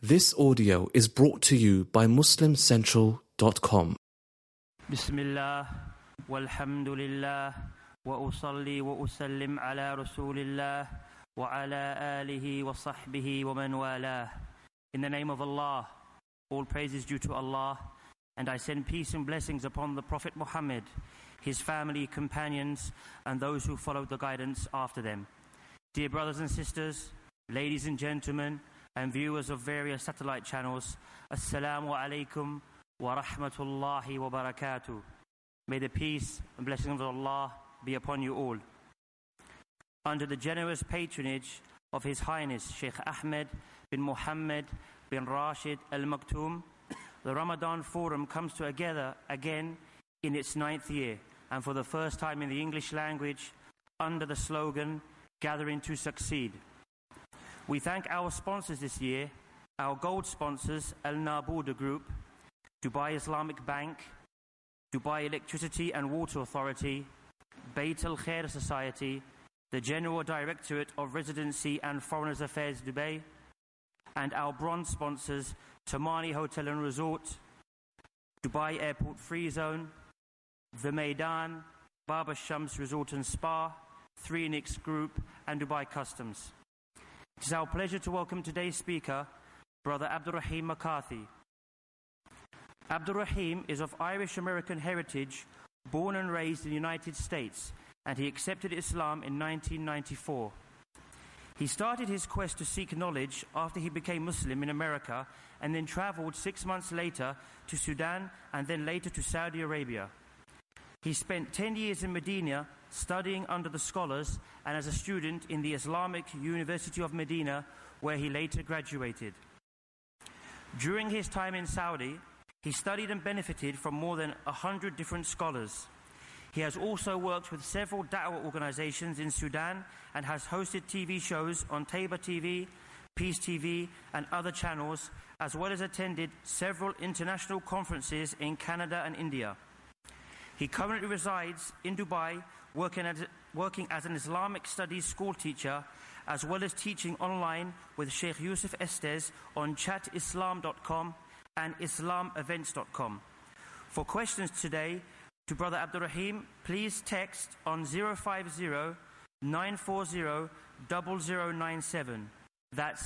This audio is brought to you by MuslimCentral.com. Bismillah, walhamdulillah, wa usalli wa usallim ala rasulillah, wa ala alihi wa sahbihi wa man walah. In the name of Allah, all praise is due to Allah, and I send peace and blessings upon the Prophet Muhammad, his family, companions, and those who followed the guidance after them. Dear brothers and sisters, ladies and gentlemen, and viewers of various satellite channels, Assalamu alaikum wa rahmatullahi wa barakatuh. May the peace and blessings of Allah be upon you all. Under the generous patronage of His Highness Sheikh Ahmed bin Muhammad bin Rashid Al Maktoum, the Ramadan Forum comes together again in its 9th year, and for the first time in the English language, under the slogan, Gathering to Succeed. We thank our sponsors this year, our gold sponsors, Al Nabuda Group, Dubai Islamic Bank, Dubai Electricity and Water Authority, Bayt Al Khair Society, the General Directorate of Residency and Foreigners Affairs Dubai, and our bronze sponsors, Tamani Hotel and Resort, Dubai Airport Free Zone, The Maidan, Baba Shams Resort and Spa, 3Nix Group, and Dubai Customs. It is our pleasure to welcome today's speaker, Brother Abdul Rahim McCarthy. Abdul Rahim is of Irish-American heritage, born and raised in the United States, and he accepted Islam in 1994. He started his quest to seek knowledge after he became Muslim in America, and then traveled 6 months later to Sudan and then later to Saudi Arabia. He spent 10 years in Medina studying under the scholars and as a student in the Islamic University of Medina, where he later graduated. During his time in Saudi, he studied and benefited from more than 100 different scholars. He has also worked with several da'wah organizations in Sudan and has hosted TV shows on Taiba TV, Peace TV, and other channels, as well as attended several international conferences in Canada and India. He currently resides in Dubai, working as an Islamic studies school teacher, as well as teaching online with Sheikh Yusuf Estes on chatislam.com and islamevents.com. For questions today to Brother Abdul Rahim, please text on 050-940-0097. That's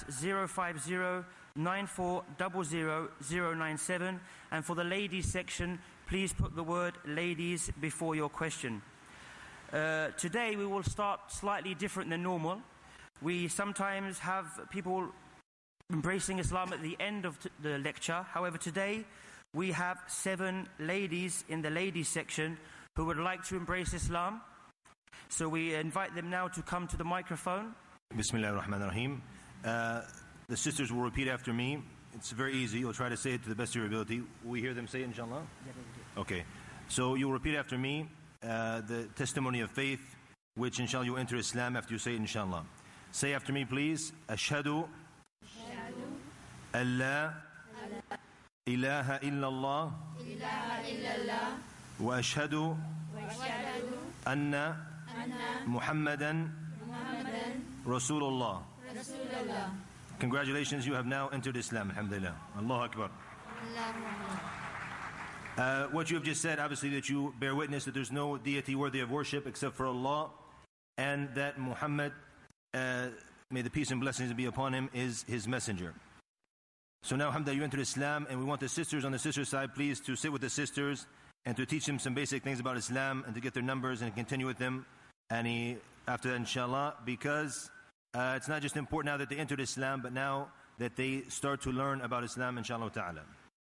050-9400-097. And for the ladies section, please put the word ladies before your question. Today we will start slightly different than normal. We sometimes have people embracing Islam at the end of the lecture. However, today we have 7 ladies in the ladies section who would like to embrace Islam. So we invite them now to come to the microphone. Bismillahir Rahmanir Rahim. The sisters will repeat after me. It's very easy. You'll try to say it to the best of your ability. Will we hear them say it, inshallah? Okay. So you'll repeat after me the testimony of faith, which inshallah you enter Islam after you say it, inshallah. Say after me, please. Ashhadu an la ilaha illallah wa ashhadu anna Muhammadan Rasulullah. Congratulations, you have now entered Islam, alhamdulillah. Allahu Akbar. What you have just said, obviously, that you bear witness that there's no deity worthy of worship except for Allah, and that Muhammad, may the peace and blessings be upon him, is his messenger. So now, alhamdulillah, you entered Islam, and we want the sisters on the sisters' side, please, to sit with the sisters and to teach them some basic things about Islam and to get their numbers and continue with them. And after that, inshallah, because it's not just important now that they entered Islam, but now that they start to learn about Islam, inshallah ta'ala.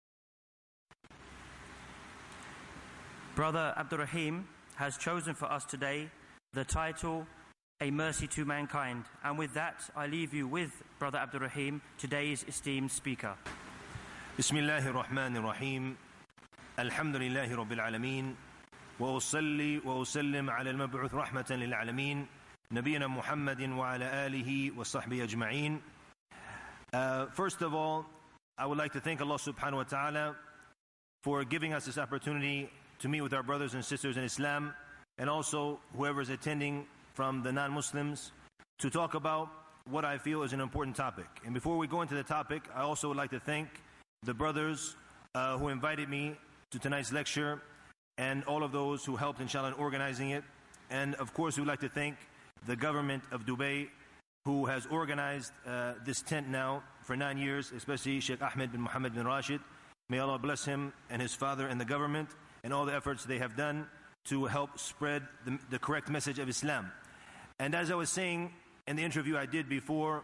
Brother Abdul Rahim has chosen for us today the title, A Mercy to Mankind. And with that, I leave you with Brother Abdul Rahim, today's esteemed speaker. Bismillahir Rahmanir Rahim. Alhamdulillahi Rabbil Alameen. Wa usalli wa usallim ala al-mab'uth rahmatan lil alamin. Nabiyina Muhammadin wa ala alihi wa sahbihi ajma'in. First of all, I would like to thank Allah subhanahu wa ta'ala for giving us this opportunity to meet with our brothers and sisters in Islam, and also whoever is attending from the non-Muslims, to talk about what I feel is an important topic. And before we go into the topic, I also would like to thank the brothers who invited me to tonight's lecture and all of those who helped, inshallah, in organizing it. And of course, we'd like to thank the government of Dubai, who has organized this tent now for 9 years, especially Sheikh Ahmed bin Mohammed bin Rashid. May Allah bless him and his father and the government and all the efforts they have done to help spread the correct message of Islam. And as I was saying in the interview I did before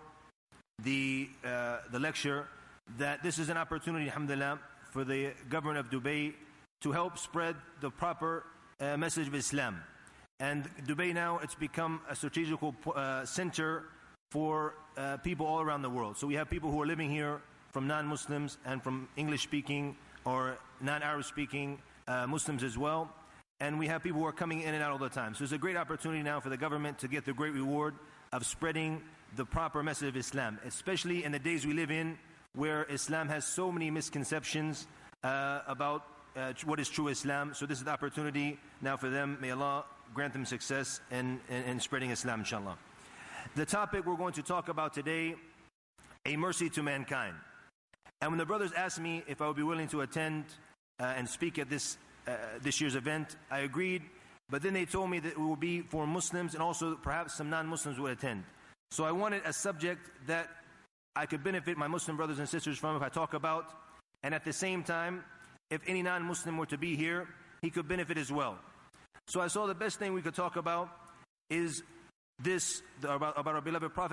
the lecture, that this is an opportunity, alhamdulillah, for the government of Dubai to help spread the proper message of Islam. And Dubai now, it's become a strategical center for people all around the world. So we have people who are living here from non-Muslims and from English-speaking or non-Arab-speaking Muslims as well. And we have people who are coming in and out all the time. So it's a great opportunity now for the government to get the great reward of spreading the proper message of Islam, especially in the days we live in, where Islam has so many misconceptions about what is true Islam. So this is the opportunity now for them. May Allah grant them success in spreading Islam, inshallah. The topic we're going to talk about today, a mercy to mankind. And when the brothers asked me if I would be willing to attend and speak at this year's event, I agreed. But then they told me that it would be for Muslims and also perhaps some non-Muslims would attend. So I wanted a subject that I could benefit my Muslim brothers and sisters from if I talk about. And at the same time, if any non-Muslim were to be here, he could benefit as well. So I saw the best thing we could talk about is this, about our beloved Prophet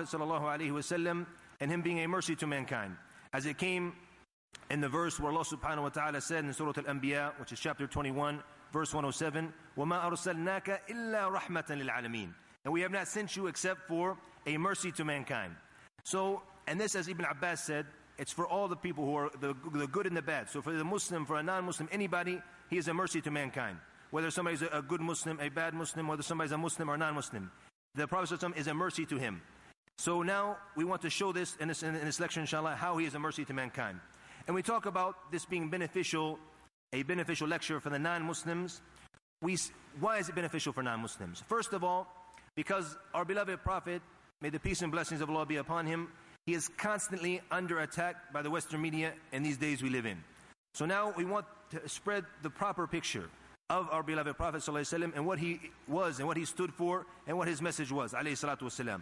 ﷺ and him being a mercy to mankind. As it came in the verse where Allah subhanahu wa ta'ala said in Surah Al-Anbiya, which is chapter 21, verse 107, وَمَا أَرْسَلْنَاكَ إِلَّا رَحْمَةً لِلْعَالَمِينَ. And we have not sent you except for a mercy to mankind. So, and this, as Ibn Abbas said, it's for all the people who are the good and the bad. So for the Muslim, for a non-Muslim, anybody, he is a mercy to mankind. Whether somebody's a good Muslim, a bad Muslim, whether somebody's a Muslim or non-Muslim, the Prophet ﷺ is a mercy to him. So now we want to show this in this lecture, inshallah, how he is a mercy to mankind. And we talk about this being beneficial, a beneficial lecture for the non-Muslims. Why is it beneficial for non-Muslims? First of all, because our beloved Prophet, may the peace and blessings of Allah be upon him, he is constantly under attack by the Western media in these days we live in. So now we want to spread the proper picture of our beloved Prophet ﷺ and what he was and what he stood for and what his message was, alayhi salatu wasalam.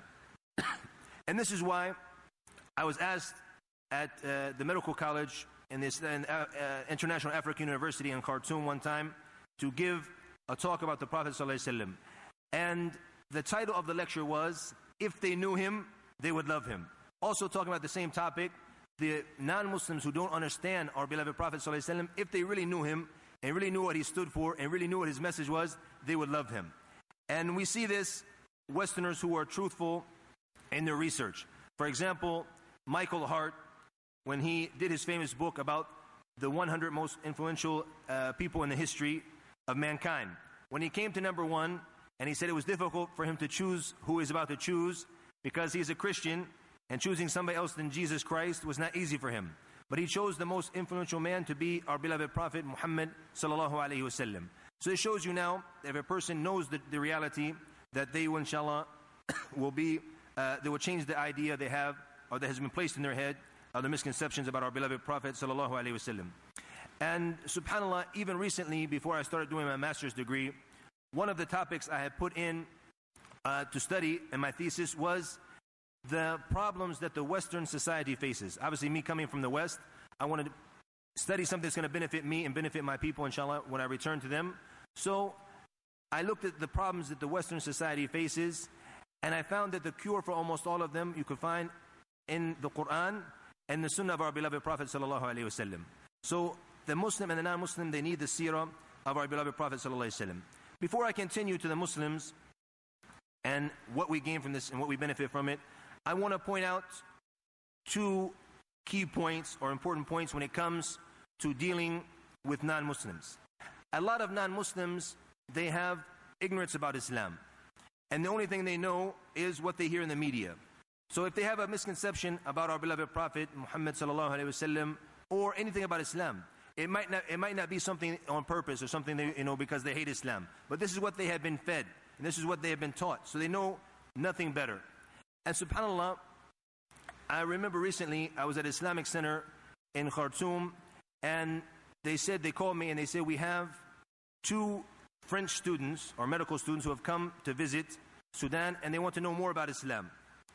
And this is why I was asked at the medical college in this International African University in Khartoum one time to give a talk about the Prophet ﷺ. And the title of the lecture was, If They Knew Him, They Would Love Him. Also talking about the same topic, the non-Muslims who don't understand our beloved Prophet ﷺ, if they really knew him and really knew what he stood for and really knew what his message was, they would love him. And we see this, Westerners who are truthful in their research. For example, Michael Hart, when he did his famous book about the 100 most influential people in the history of mankind, when he came to number 1, and he said it was difficult for him to choose who he's about to choose because he's a Christian, and choosing somebody else than Jesus Christ was not easy for him. But he chose the most influential man to be our beloved Prophet Muhammad sallallahu alaihi wasallam. So it shows you now that if a person knows the reality, that they will, inshallah, they will change the idea they have or that has been placed in their head of the misconceptions about our beloved Prophet sallallahu alaihi wasallam. And subhanallah, even recently, before I started doing my master's degree, one of the topics I had put in to study in my thesis was the problems that the Western society faces. Obviously, me coming from the West, I wanted to study something that's going to benefit me and benefit my people, inshallah, when I return to them. So I looked at the problems that the Western society faces, and I found that the cure for almost all of them you could find in the Quran and the Sunnah of our beloved Prophet sallallahu alaihi wasallam. So the Muslim and the non-Muslim, they need the seerah of our beloved Prophet sallallahu alaihi wasallam. Before I continue to the Muslims and what we gain from this and what we benefit from it, I want to point out 2 key points or important points when it comes to dealing with non-Muslims. A lot of non-Muslims, they have ignorance about Islam. And the only thing they know is what they hear in the media. So if they have a misconception about our beloved Prophet Muhammad sallallahu alaihi wasallam or anything about Islam, it might not be something on purpose or something they, because they hate Islam. But this is what they have been fed, and this is what they have been taught. So they know nothing better. And subhanAllah, I remember recently I was at Islamic Center in Khartoum, and they called me and they said, we have 2 French students or medical students who have come to visit Sudan, and they want to know more about Islam.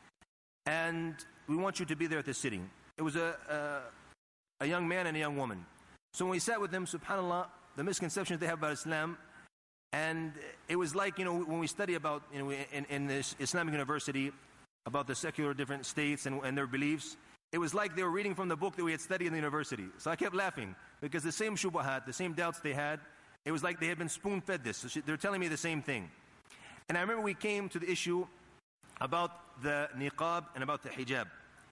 And we want you to be there at the sitting. It was a young man and a young woman. So when we sat with them, subhanAllah, the misconceptions they have about Islam, and it was like, when we study about, in this Islamic university, about the secular different states and their beliefs, it was like they were reading from the book that we had studied in the university. So I kept laughing, because the same shubahat, the same doubts they had, it was like they had been spoon-fed this. So they're telling me the same thing. And I remember we came to the issue about the niqab and about the hijab.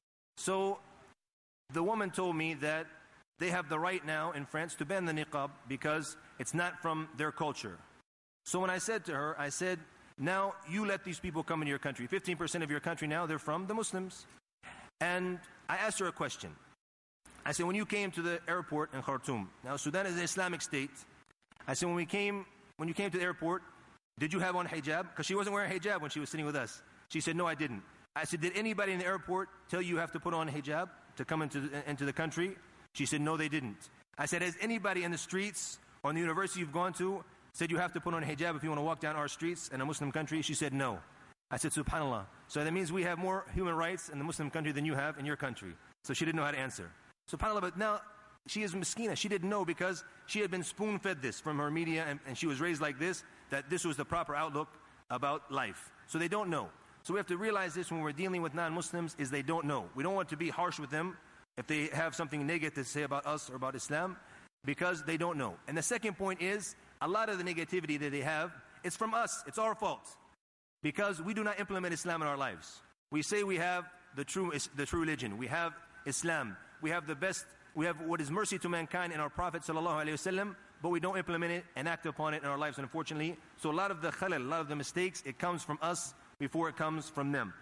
So the woman told me that they have the right now in France to ban the niqab because it's not from their culture. So when I said to her, I said, now you let these people come into your country. 15% of your country now, they're from the Muslims. And I asked her a question. I said, when you came to the airport in Khartoum, now Sudan is an Islamic state. I said, when you came to the airport, did you have on hijab? Because she wasn't wearing hijab when she was sitting with us. She said, no, I didn't. I said, did anybody in the airport tell you have to put on hijab to come into the country? She said, no, they didn't. I said, has anybody in the streets or in the university you've gone to said you have to put on hijab if you want to walk down our streets in a Muslim country? She said, no. I said, subhanAllah. So that means we have more human rights in the Muslim country than you have in your country. So she didn't know how to answer. SubhanAllah, but now she is miskina. She didn't know because she had been spoon-fed this from her media and she was raised like this, that this was the proper outlook about life. So they don't know. So we have to realize this when we're dealing with non-Muslims, is they don't know. We don't want to be harsh with them if they have something negative to say about us or about Islam, because they don't know. And the second point is, a lot of the negativity that they have, it's from us. It's our fault. Because we do not implement Islam in our lives. We say we have the true religion. We have Islam. We have the best. We have what is mercy to mankind in our Prophet ﷺ, but we don't implement it and act upon it in our lives, unfortunately. So a lot of the khalal, a lot of the mistakes, it comes from us before it comes from them.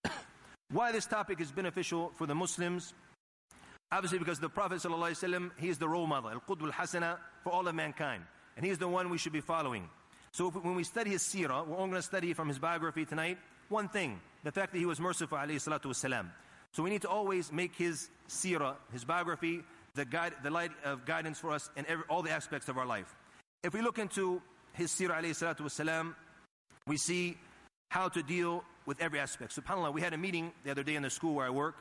Why this topic is beneficial for the Muslims? Obviously because the Prophet ﷺ, he is the role model, al-qudwa al-hasana, for all of mankind. And he is the one we should be following. So when we study his seerah, we're all going to study from his biography tonight, one thing, the fact that he was merciful, alayhi salatu wasalam. So we need to always make his seerah, his biography, the light of guidance for us in all the aspects of our life. If we look into his seerah, alayhi salatu wasalam, we see how to deal with every aspect. SubhanAllah, we had a meeting the other day in the school where I work,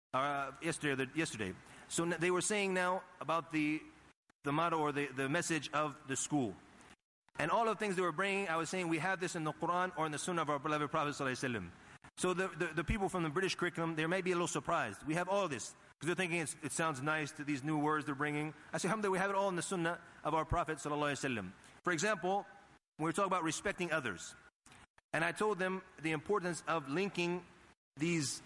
yesterday. So they were saying now about the motto or the message of the school. And all of the things they were bringing, I was saying we have this in the Quran or in the Sunnah of our beloved Prophet ﷺ. So the people from the British curriculum, they may be a little surprised. We have all this, because they're thinking it sounds nice to these new words they're bringing. I say, alhamdulillah, we have it all in the Sunnah of our Prophet ﷺ. For example, when we're talking about respecting others, and I told them the importance of linking these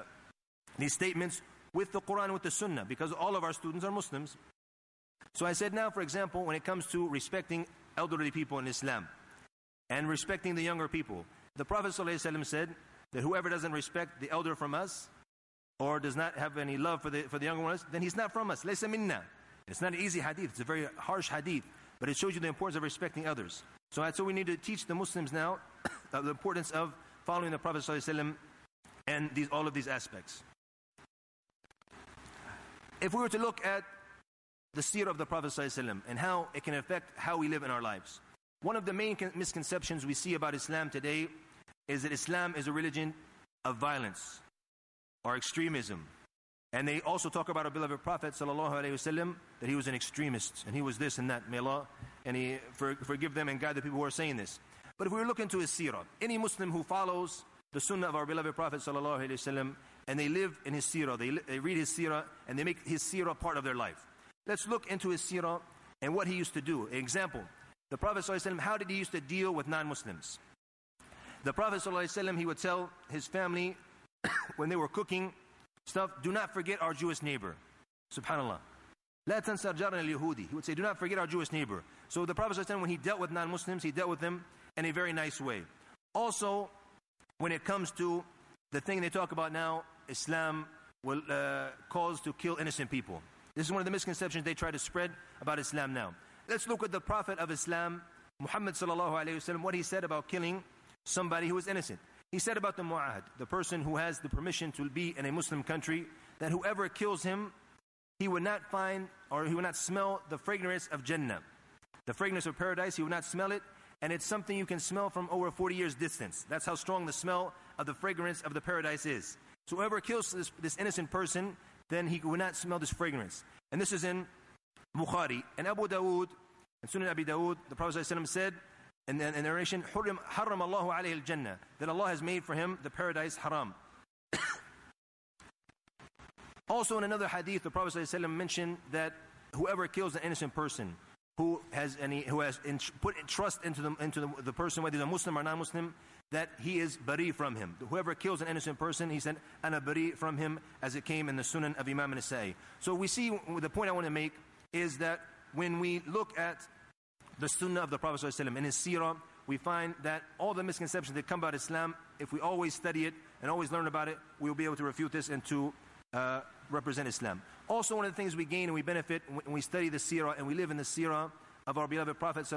statements with the Quran, with the Sunnah, because all of our students are Muslims. So I said, now, for example, when it comes to respecting elderly people in Islam and respecting the younger people, the Prophet ﷺ said that whoever doesn't respect the elder from us or does not have any love for the younger ones, then he's not from us. Laysa minna. It's not an easy hadith. It's a very harsh hadith, but it shows you the importance of respecting others. So that's what we need to teach the Muslims now, the importance of following the Prophet ﷺ and all of these aspects. If we were to look at the seerah of the Prophet ﷺ and how it can affect how we live in our lives, one of the main misconceptions we see about Islam today is that Islam is a religion of violence or extremism. And they also talk about our beloved Prophet ﷺ, that he was an extremist and he was this and that. May Allah forgive them and guide the people who are saying this. But if we look into his seerah, any Muslim who follows the sunnah of our beloved Prophet ﷺ and they live in his seerah, they read his seerah and they make his seerah part of their life. Let's look into his seerah and what he used to do. An example, the Prophet ﷺ, how did he used to deal with non-Muslims? The Prophet ﷺ, he would tell his family when they were cooking stuff, do not forget our Jewish neighbor. Subhanallah. لا تنسى جارنا اليهودي. He would say, do not forget our Jewish neighbor. So the Prophet ﷺ, when he dealt with non-Muslims, he dealt with them in a very nice way. Also, when it comes to the thing they talk about now, Islam will cause to kill innocent people. This is one of the misconceptions they try to spread about Islam now. Let's look at the Prophet of Islam, Muhammad sallallahu alayhi wa sallam, what he said about killing somebody who was innocent. He said about the mu'ahad, the person who has the permission to be in a Muslim country, that whoever kills him, he would not find, or he would not smell the fragrance of Jannah. The fragrance of paradise, he would not smell it, and it's something you can smell from over 40 years distance. That's how strong the smell of the fragrance of the paradise is. So whoever kills this innocent person, then he would not smell this fragrance. And this is in Bukhari. And Abu Dawood, and Sunan Abi Dawood, the Prophet ﷺ said, in the narration, حَرَّمَ اللَّهُ عَلَيْهِ الْجَنَّةِ, that Allah has made for him the paradise haram. Also in another hadith, the Prophet ﷺ mentioned that whoever kills an innocent person, who has put trust into the person, whether he's a Muslim or non-Muslim, that he is bari from him. Whoever kills an innocent person, he said, ana bari from him, as it came in the Sunan of Imam Nasa'i. So we see, the point I want to make is that when we look at the Sunnah of the Prophet ﷺ in his seerah, we find that all the misconceptions that come about Islam, if we always study it and always learn about it, we will be able to refute this and to represent Islam. Also, one of the things we gain and we benefit when we study the seerah and we live in the seerah of our beloved Prophet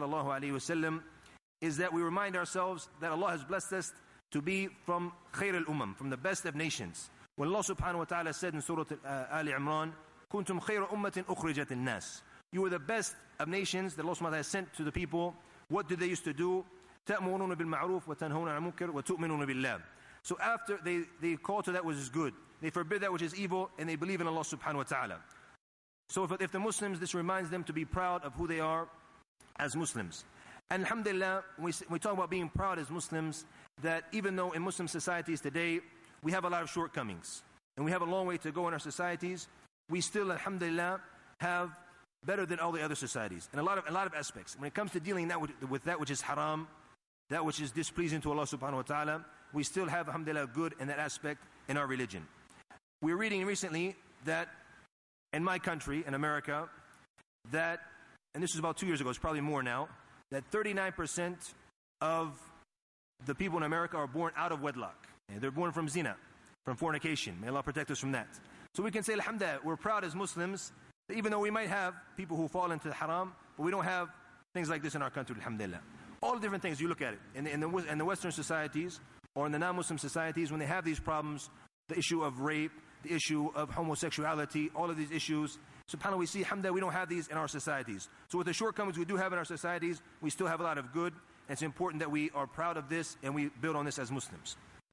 ﷺ is that we remind ourselves that Allah has blessed us to be from Khair al-Umam, from the best of nations. When Allah subhanahu wa ta'ala said in Surah Ali Imran, كُنْتُمْ خَيْرَ أُمَّةٍ أُخْرِجَتِ النَّاسِ, you were the best of nations that Allah subhanahu wa ta'ala has sent to the people. What did they used to do? تَأْمُرُونَ بِالْمَعْرُوفِ وَتَنْهَوْنَ عَنِ الْمُنكَرِ وَتُؤْمِنُونَ بِاللَّهِ. So after they call to that which is good, they forbid that which is evil, and they believe in Allah subhanahu wa ta'ala. So if the Muslims, this reminds them to be proud of who they are as Muslims. And alhamdulillah, we talk about being proud as Muslims, that even though in Muslim societies today, we have a lot of shortcomings, and we have a long way to go in our societies, we still, alhamdulillah, have better than all the other societies in a lot of aspects. When it comes to dealing with that which is haram, that which is displeasing to Allah subhanahu wa ta'ala, we still have, alhamdulillah, good in that aspect in our religion. We were reading recently that in my country, in America, that, and this was about 2 years ago, it's probably more now, that 39% of the people in America are born out of wedlock. And they're born from zina, from fornication. May Allah protect us from that. So we can say, alhamdulillah, we're proud as Muslims, that even though we might have people who fall into the haram, but we don't have things like this in our country, alhamdulillah. All the different things, you look at it. In the Western societies, or in the non-Muslim societies, when they have these problems, the issue of rape, the issue of homosexuality, all of these issues, subhanAllah, we see, alhamdulillah, we don't have these in our societies. So with the shortcomings we do have in our societies, we still have a lot of good, and it's important that we are proud of this, and we build on this as Muslims.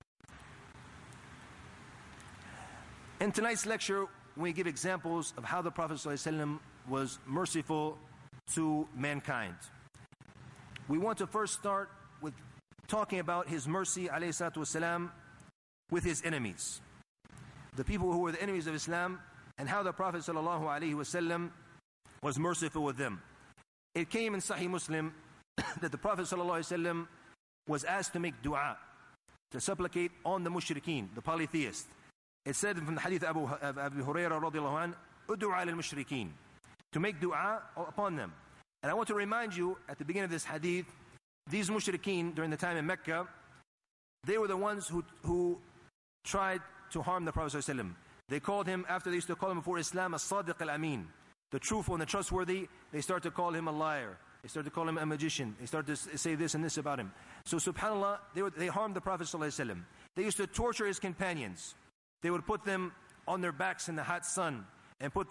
In tonight's lecture, we give examples of how the Prophet ﷺ was merciful to mankind. We want to first start with talking about his mercy, alayhi salatu wasalam, with his enemies. The people who were the enemies of Islam, and how the Prophet ﷺ was merciful with them. It came in Sahih Muslim that the Prophet ﷺ was asked to make dua, to supplicate on the mushrikeen, the polytheists. It said from the hadith of Abu Hurairah radiallahu anh, ud'a lil mushrikeen, to make dua upon them. And I want to remind you at the beginning of this hadith, these mushrikeen during the time in Mecca, they were the ones who tried to harm the Prophet ﷺ. They called him, after they used to call him before Islam, as-sadiq al-amin, the truthful and the trustworthy, they started to call him a liar. They started to call him a magician. They started to say this and this about him. So subhanAllah, they harmed the Prophet ﷺ. They used to torture his companions. They would put them on their backs in the hot sun and put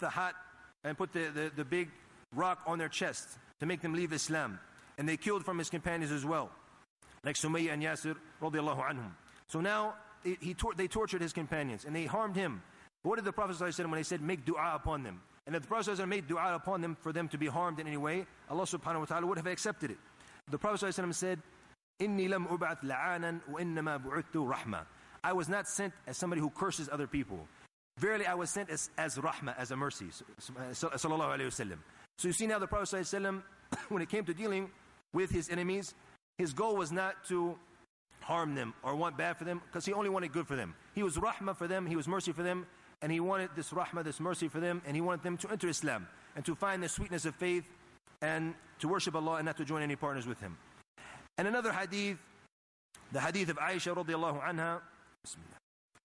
the big rock on their chest to make them leave Islam. And they killed from his companions as well, like Sumayya and Yasir radiallahu anhum. So now they tortured his companions and they harmed him. What did the Prophet ﷺ when he said make dua upon them? And if the Prophet ﷺ made dua upon them for them to be harmed in any way, Allah subhanahu wa ta'ala would have accepted it. The Prophet ﷺ said, إِنِّي لَمْ أُبْعَثْ لَعَانًا وَإِنَّمَا بُعِثْتُ رَحْمًا. I was not sent as somebody who curses other people. Verily, I was sent as rahmah, as a mercy. Sallallahu alayhi wasallam. So you see now the Prophet ﷺ, when it came to dealing with his enemies, his goal was not to harm them or want bad for them, because he only wanted good for them. He was rahmah for them, he was mercy for them, and he wanted this rahmah, this mercy for them, and he wanted them to enter Islam and to find the sweetness of faith and to worship Allah and not to join any partners with him. And another hadith, the hadith of Aisha radiallahu anha, Bismillah.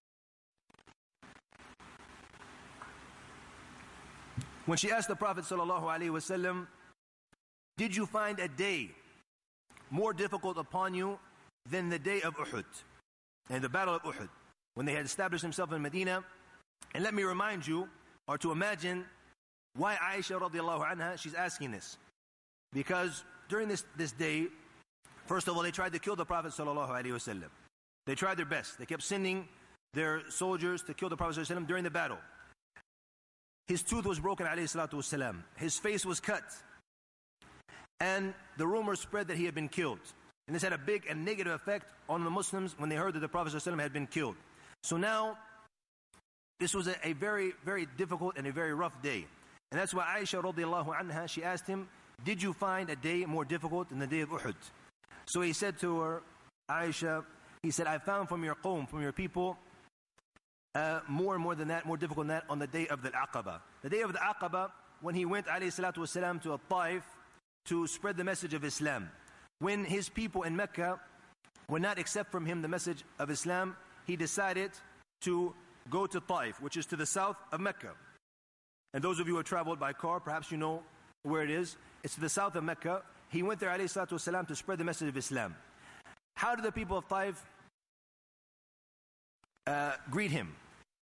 When she asked the Prophet sallallahu alaihi wasallam, did you find a day more difficult upon you than the day of Uhud? in the Battle of Uhud, when they had established themselves in Medina. And let me remind you, or to imagine, why Aisha radiallahu anha, she's asking this. Because during this day, first of all, they tried to kill the Prophet sallallahu alaihi wasallam. They tried their best. They kept sending their soldiers to kill the Prophet sallallahu alaihi wasallam during the battle. His tooth was broken, alayhi salatu wasalam. His face was cut. And the rumor spread that he had been killed. And this had a big and negative effect on the Muslims when they heard that the Prophet sallallahu alaihi wasallam had been killed. So now, this was a very, very difficult and a very rough day. And that's why Aisha radiallahu anha, she asked him, did you find a day more difficult than the day of Uhud? So he said to her, Aisha, he said, I found from your qawm, from your people, more and more than that, more difficult than that, on the day of the Aqaba. The day of the Aqaba, when he went, alayhi salatu wasalam, to Taif to spread the message of Islam. When his people in Mecca would not accept from him the message of Islam, he decided to go to Taif, which is to the south of Mecca. And those of you who have traveled by car, perhaps you know where it is. It's to the south of Mecca. He went there, alayhi salatu wasalam, to spread the message of Islam. How did the people of Taif greet him?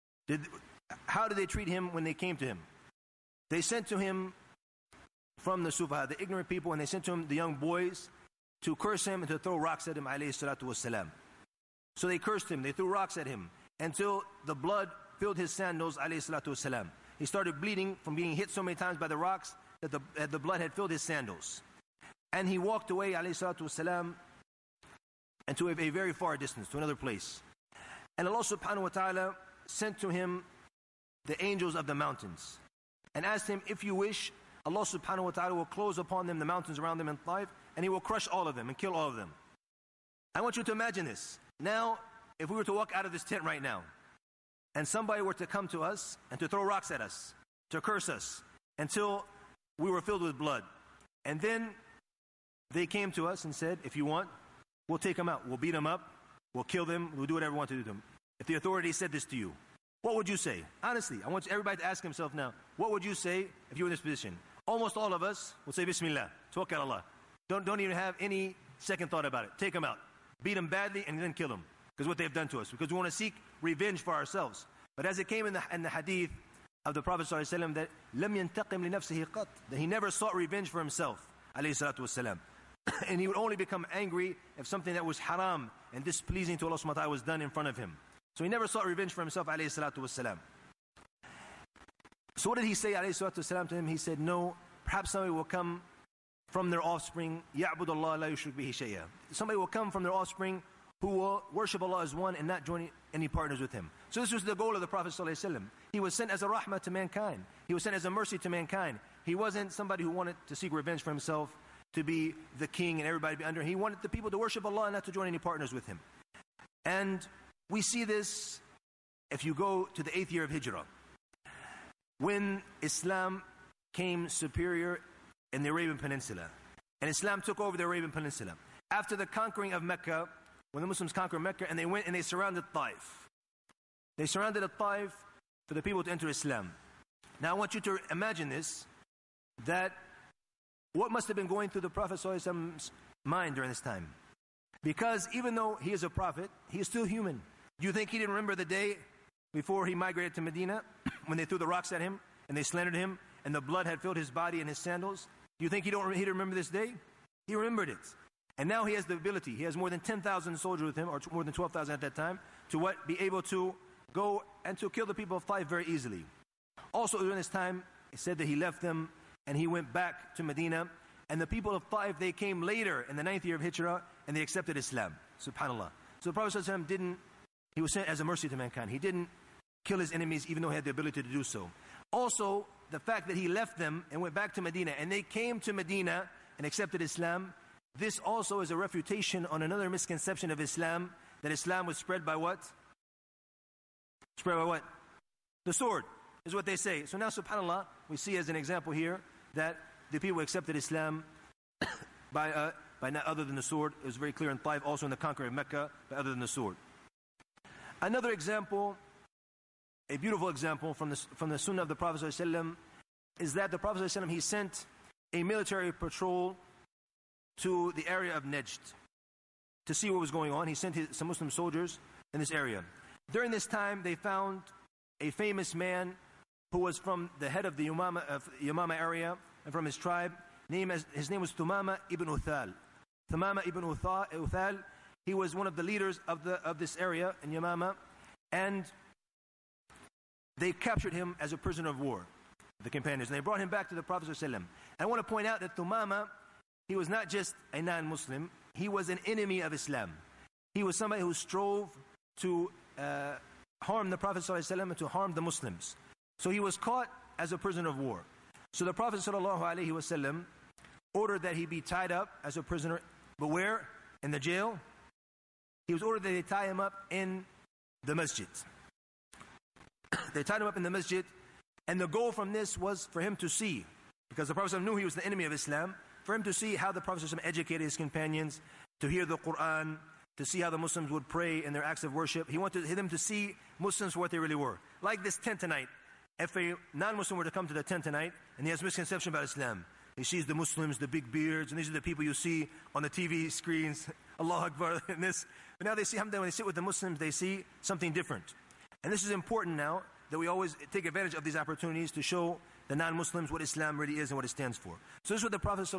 How did they treat him when they came to him? They sent to him from the Sufaha, the ignorant people, and they sent to him the young boys to curse him and to throw rocks at him, alayhi salatu wasalam. So they cursed him, they threw rocks at him, until the blood filled his sandals, alayhi salatu wasalam. He started bleeding from being hit so many times by the rocks that the blood had filled his sandals. And he walked away, alayhi salatu wasalam, and to a very far distance, to another place. And Allah subhanahu wa ta'ala sent to him the angels of the mountains and asked him, if you wish, Allah subhanahu wa ta'ala will close upon them the mountains around them in Taif, and He will crush all of them and kill all of them. I want you to imagine this. Now, if we were to walk out of this tent right now, and somebody were to come to us and to throw rocks at us, to curse us, until we were filled with blood. And then they came to us and said, if you want, we'll take them out. We'll beat them up. We'll kill them. We'll do whatever we want to do to them. If the authorities said this to you, what would you say? Honestly, I want everybody to ask himself now, what would you say if you were in this position? Almost all of us will say, Bismillah, tawakkal Allah. Don't even have any second thought about it. Take them out. Beat them badly and then kill them. Because what they've done to us. Because we want to seek revenge for ourselves. But as it came in the hadith of the Prophet ﷺ, that لَمْ يَنْتَقِمْ لِنَفْسِهِ قَطْ, that he never sought revenge for himself, alayhi salatu wasalam. And he would only become angry if something that was haram and displeasing to Allah subhanahu wa ta'ala was done in front of him. So he never sought revenge for himself, alayhi salatu wasalam. So what did he say, alayhi salatu wasalam, to him? He said, no, perhaps somebody will come from their offspring, يَعْبُدُ اللَّهَ لَا يُشْرِكْ بِهِ شَيْئًا. Somebody will come from their offspring who will worship Allah as one and not join any partners with Him. So this was the goal of the Prophet ﷺ. He was sent as a rahmah to mankind. He was sent as a mercy to mankind. He wasn't somebody who wanted to seek revenge for himself, to be the king and everybody to be under him. He wanted the people to worship Allah and not to join any partners with Him. And we see this if you go to the 8th year of Hijrah, when Islam came superior in the Arabian Peninsula, and Islam took over the Arabian Peninsula. After the conquering of Mecca, when the Muslims conquered Mecca, and they went and they surrounded Taif. They surrounded Taif for the people to enter Islam. Now I want you to imagine this, that what must have been going through the Prophet ﷺ's mind during this time? Because even though he is a prophet, he is still human. Do you think he didn't remember the day before he migrated to Medina, when they threw the rocks at him, and they slandered him, and the blood had filled his body and his sandals? Do you think he didn't remember this day? He remembered it. And now he has the ability. He has more than 10,000 soldiers with him, or more than 12,000 at that time, to be able to go and to kill the people of Taif very easily. Also during this time, it said that he left them and he went back to Medina. And the people of Taif, they came later in the 9th year of Hijrah, and they accepted Islam. SubhanAllah. So the Prophet ﷺ he was sent as a mercy to mankind. He didn't kill his enemies even though he had the ability to do so. Also, the fact that he left them and went back to Medina, and they came to Medina and accepted Islam, this also is a refutation on another misconception of Islam, that Islam was spread by what? Spread by what? The sword, is what they say. So now, subhanAllah, we see as an example here that the people accepted Islam by not other than the sword. It was very clear in Taif, also in the conquering of Mecca, by other than the sword. Another example, a beautiful example from the Sunnah of the Prophet ﷺ, is that the Prophet ﷺ, he sent a military patrol to the area of Najd to see what was going on. He sent some Muslim soldiers in this area. During this time, they found a famous man who was from the head of the Yamama area and from his tribe. His name was Thumama ibn Uthal. Thumama ibn Uthal, he was one of the leaders of this area in Yamama, and they captured him as a prisoner of war, the companions, and they brought him back to the Prophet ﷺ. And I want to point out that Thumama, he was not just a non-Muslim, he was an enemy of Islam. He was somebody who strove to harm the Prophet ﷺ and to harm the Muslims. So he was caught as a prisoner of war. So the Prophet ﷺ ordered that he be tied up as a prisoner, but where? In the jail. He was ordered that they tie him up in the masjid. They tied him up in the masjid, and the goal from this was for him to see, because the Prophet ﷺ knew he was the enemy of Islam, for him to see how the Prophet ﷺ educated his companions, to hear the Quran, to see how the Muslims would pray in their acts of worship. He wanted them to see Muslims for what they really were. Like this tent tonight. If a non-Muslim were to come to the tent tonight and he has misconception about Islam, he sees the Muslims, the big beards, and these are the people you see on the TV screens, Allah Akbar, and this. But now they see, when they sit with the Muslims, they see something different. And this is important now, that we always take advantage of these opportunities to show the non-Muslims what Islam really is and what it stands for. So this is what the Prophet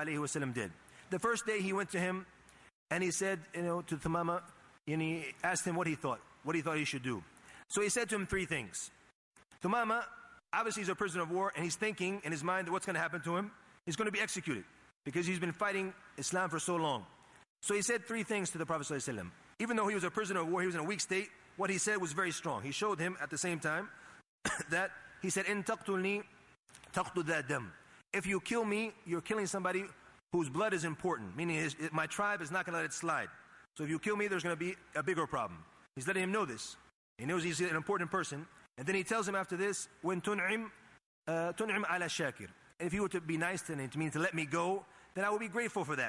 ﷺ did. The first day he went to him and he said, to Thumama, and he asked him what he thought he should do. So he said to him three things. Thumama, obviously he's a prisoner of war, and he's thinking in his mind that what's going to happen to him? He's going to be executed because he's been fighting Islam for so long. So he said three things to the Prophet ﷺ. Even though he was a prisoner of war, he was in a weak state, what he said was very strong. He showed him at the same time that he said, "In taqtulni taqtu dha dam." If you kill me, you're killing somebody whose blood is important, meaning my tribe is not going to let it slide. So if you kill me, there's going to be a bigger problem. He's letting him know this. He knows he's an important person. And then he tells him after this, when tun'im ala shakir. If you were to be nice to me, to mean to let me go, then I will be grateful for that.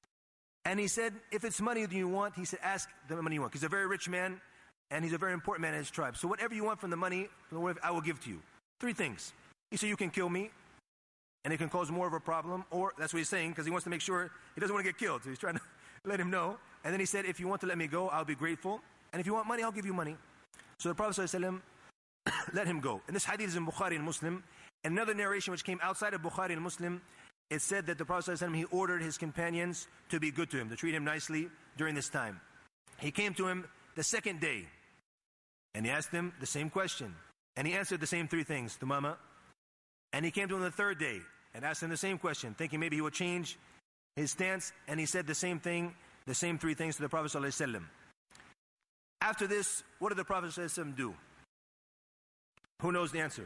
And he said, if it's money that you want, he said, ask the money you want. He's a very rich man, and he's a very important man in his tribe. So whatever you want from the money, I will give to you. Three things. He said, you can kill me, and it can cause more of a problem, or that's what he's saying, because he wants to make sure he doesn't want to get killed. So he's trying to let him know. And then he said, if you want to let me go, I'll be grateful. And if you want money, I'll give you money. So the Prophet ﷺ let him go. And this hadith is in Bukhari and Muslim. Another narration which came outside of Bukhari and Muslim, it said that the Prophet ﷺ, he ordered his companions to be good to him, to treat him nicely during this time. He came to him the second day, and he asked him the same question. And he answered the same three things, Thumama. And he came to him the third day, and asked him the same question, thinking maybe he would change his stance, and he said the same thing, the same three things to the Prophet ﷺ. After this, what did the Prophet ﷺ do? Who knows the answer?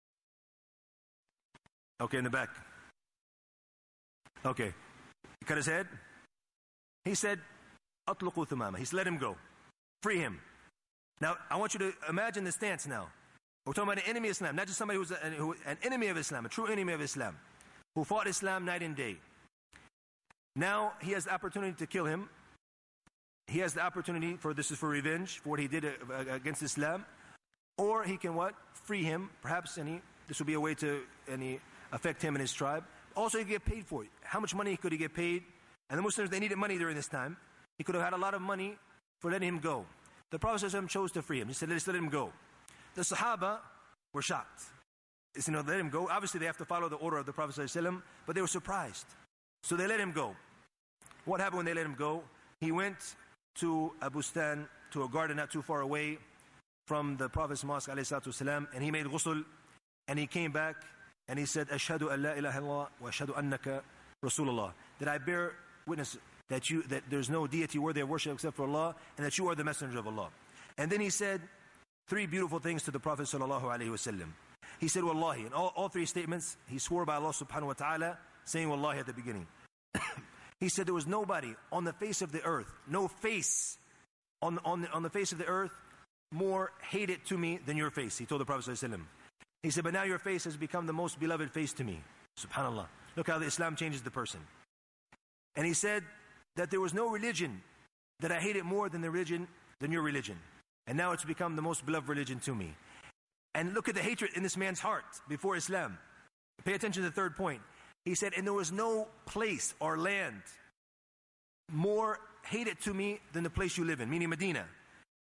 Okay, in the back. Okay. He cut his head. He said, Atluqu Thumama. He said, let him go. Free him. Now, I want you to imagine the stance now. We're talking about an enemy of Islam, not just somebody who's an enemy of Islam, a true enemy of Islam, who fought Islam night and day. Now, he has the opportunity to kill him. He has the opportunity this is for revenge, for what he did against Islam. Or he can what? Free him. Perhaps this will be a way to affect him and his tribe. Also, he could get paid for it. How much money could he get paid? And the Muslims, they needed money during this time. He could have had a lot of money for letting him go. The Prophet ﷺ chose to free him. He said, let's let him go. The Sahaba were shocked. They said, let him go. Obviously, they have to follow the order of the Prophet ﷺ, but they were surprised. So they let him go. What happened when they let him go? He went to a bustan, to a garden not too far away from the Prophet's mosque, ﷺ, and he made ghusl, and he came back, and he said, Ashhadu an la ilaha illallah wa ashhadu annaka Rasulullah. That I bear witness that there's no deity worthy of worship except for Allah, and that you are the messenger of Allah. And then he said three beautiful things to the Prophet ﷺ. He said, Wallahi. In all three statements, he swore by Allah subhanahu wa ta'ala, saying Wallahi at the beginning. He said there was nobody on the face of the earth, no face on the face of the earth more hated to me than your face. He told the Prophet ﷺ. He said, but now your face has become the most beloved face to me. SubhanAllah. Look how the Islam changes the person. And he said that there was no religion that I hated more than your religion. And now it's become the most beloved religion to me. And look at the hatred in this man's heart before Islam. Pay attention to the third point. He said, and there was no place or land more hated to me than the place you live in, meaning Medina.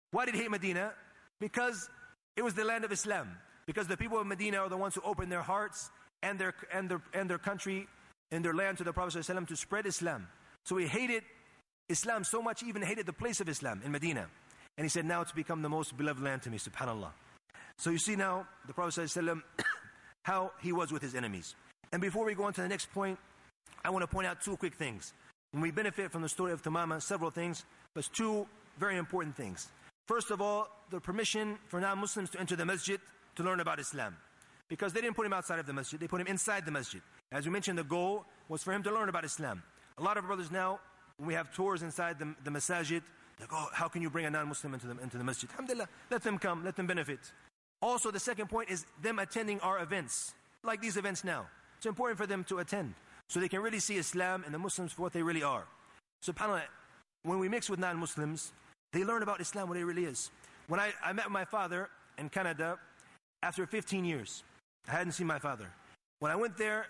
Why did he hate Medina? Because it was the land of Islam. Because the people of Medina are the ones who opened their hearts and their country and their land to the Prophet ﷺ to spread Islam. So he hated Islam so much, he even hated the place of Islam in Medina. And he said, now it's become the most beloved land to me, subhanAllah. So you see now, the Prophet ﷺ, how he was with his enemies. And before we go on to the next point, I want to point out two quick things. When we benefit from the story of Tumama, several things, but two very important things. First of all, the permission for non-Muslims to enter the masjid to learn about Islam. Because they didn't put him outside of the masjid, they put him inside the masjid. As we mentioned, the goal was for him to learn about Islam. A lot of brothers now, when we have tours inside the masajid, they go, oh, how can you bring a non-Muslim into the masjid? Alhamdulillah, let them come, let them benefit. Also, the second point is them attending our events, like these events now. It's important for them to attend, so they can really see Islam and the Muslims for what they really are. SubhanAllah, when we mix with non-Muslims, they learn about Islam, what it really is. When I met my father in Canada, after 15 years, I hadn't seen my father. When I went there,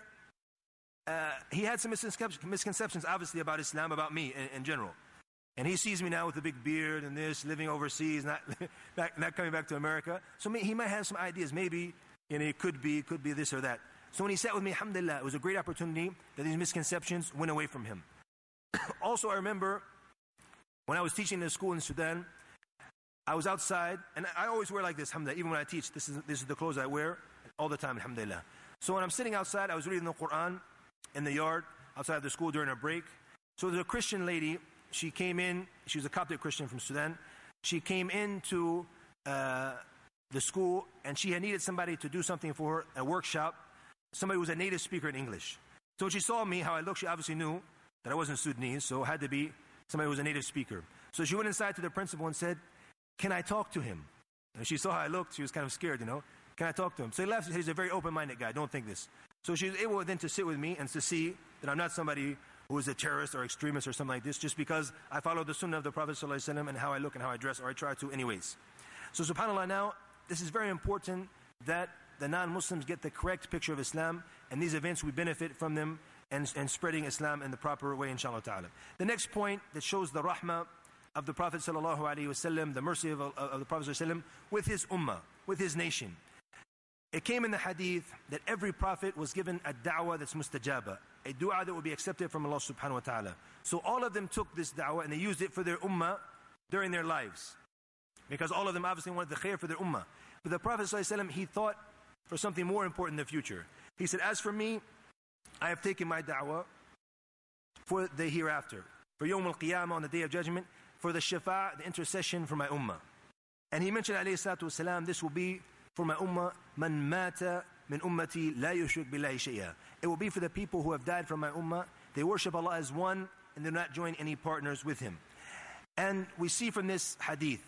he had some misconceptions, obviously, about Islam, about me in general. And he sees me now with a big beard and this, living overseas, not coming back to America. So he might have some ideas, maybe, it could be this or that. So when he sat with me, alhamdulillah, it was a great opportunity that these misconceptions went away from him. Also, I remember when I was teaching in the school in Sudan, I was outside, and I always wear like this, alhamdulillah, even when I teach, this is the clothes I wear all the time, alhamdulillah. So when I'm sitting outside, I was reading the Quran in the yard, outside the school during a break. So there's a Christian lady, she came in, she was a Coptic Christian from Sudan. She came into the school, and she had needed somebody to do something for her, a workshop. Somebody who was a native speaker in English. So when she saw me, how I looked, she obviously knew that I wasn't Sudanese, so it had to be somebody who was a native speaker. So she went inside to the principal and said, can I talk to him? And she saw how I looked, she was kind of scared, Can I talk to him? So he left and said, he's a very open-minded guy, don't think this. So she was able then to sit with me and to see that I'm not somebody who is a terrorist or extremist or something like this, just because I follow the sunnah of the Prophet ﷺ and how I look and how I dress, or I try to anyways. So subhanAllah, now, this is very important that the non-Muslims get the correct picture of Islam, and these events, we benefit from them and spreading Islam in the proper way, inshallah ta'ala. The next point that shows the rahmah of the Prophet sallallahu alaihi wasallam, the mercy of the Prophet sallallahu alaihi wasallam with his ummah, with his nation. It came in the hadith that every prophet was given a da'wah that's mustajaba, a dua that will be accepted from Allah subhanahu wa ta'ala. So all of them took this da'wah and they used it for their ummah during their lives, because all of them obviously wanted the khair for their ummah. But the Prophet sallallahu alaihi wasallam, he thought for something more important in the future. He said, as for me, I have taken my da'wah for the hereafter, for Yawm al-Qiyamah, on the Day of Judgment, for the shafa', the intercession for my ummah. And he mentioned, alayhi salatu wasalam, this will be for my ummah, man mata min ummati la yushrik billahi shay'a. It will be for the people who have died from my ummah. They worship Allah as one and do not join any partners with Him. And we see from this hadith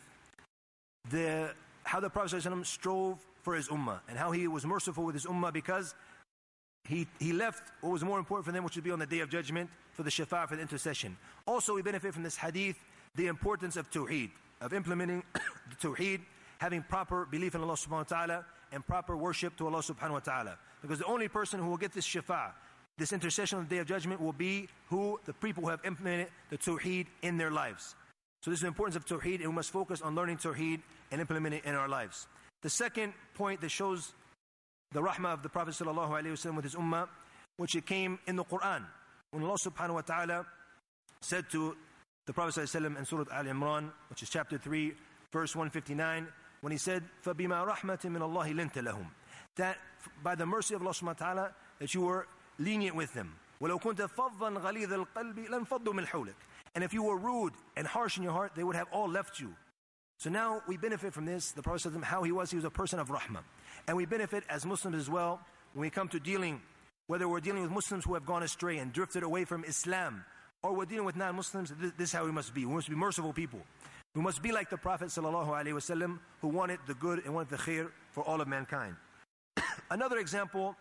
how the Prophet ﷺ strove for his ummah and how he was merciful with his ummah, because he left what was more important for them, which would be on the Day of Judgment, for the shafa', for the intercession. Also, we benefit from this hadith the importance of tawheed, of implementing the tawheed, having proper belief in Allah subhanahu wa ta'ala and proper worship to Allah subhanahu wa ta'ala. Because the only person who will get this shafa', this intercession on the Day of Judgment, will be the people who have implemented the tawheed in their lives. So this is the importance of tawheed, and we must focus on learning tawheed and implementing it in our lives. The second point that shows the rahmah of the Prophet sallallahu alaihi wasallam with his ummah, which it came in the Quran, when Allah subhanahu wa ta'ala said to the Prophet sallallahu alaihi wasallam in Surah Al-Imran, which is chapter 3, verse 159, when he said, فَبِمَا رَحْمَةٍ مِّنَ اللَّهِ لِنْتَ لَهُمْ, that by the mercy of Allah subhanahu wa ta'ala, that you were lenient with them. وَلَوْ كُنْتَ فَضًّا غَلِيظَ الْقَلْبِ لَنْفَضُّوا مِنْ حَوْلِكَ, and if you were rude and harsh in your heart, they would have all left you. So now we benefit from this, the Prophet said how he was a person of rahmah. And we benefit as Muslims as well when we come to dealing, whether we're dealing with Muslims who have gone astray and drifted away from Islam, or we're dealing with non-Muslims. This is how we must be. We must be merciful people. We must be like the Prophet ﷺ, who wanted the good and wanted the khair for all of mankind. Another example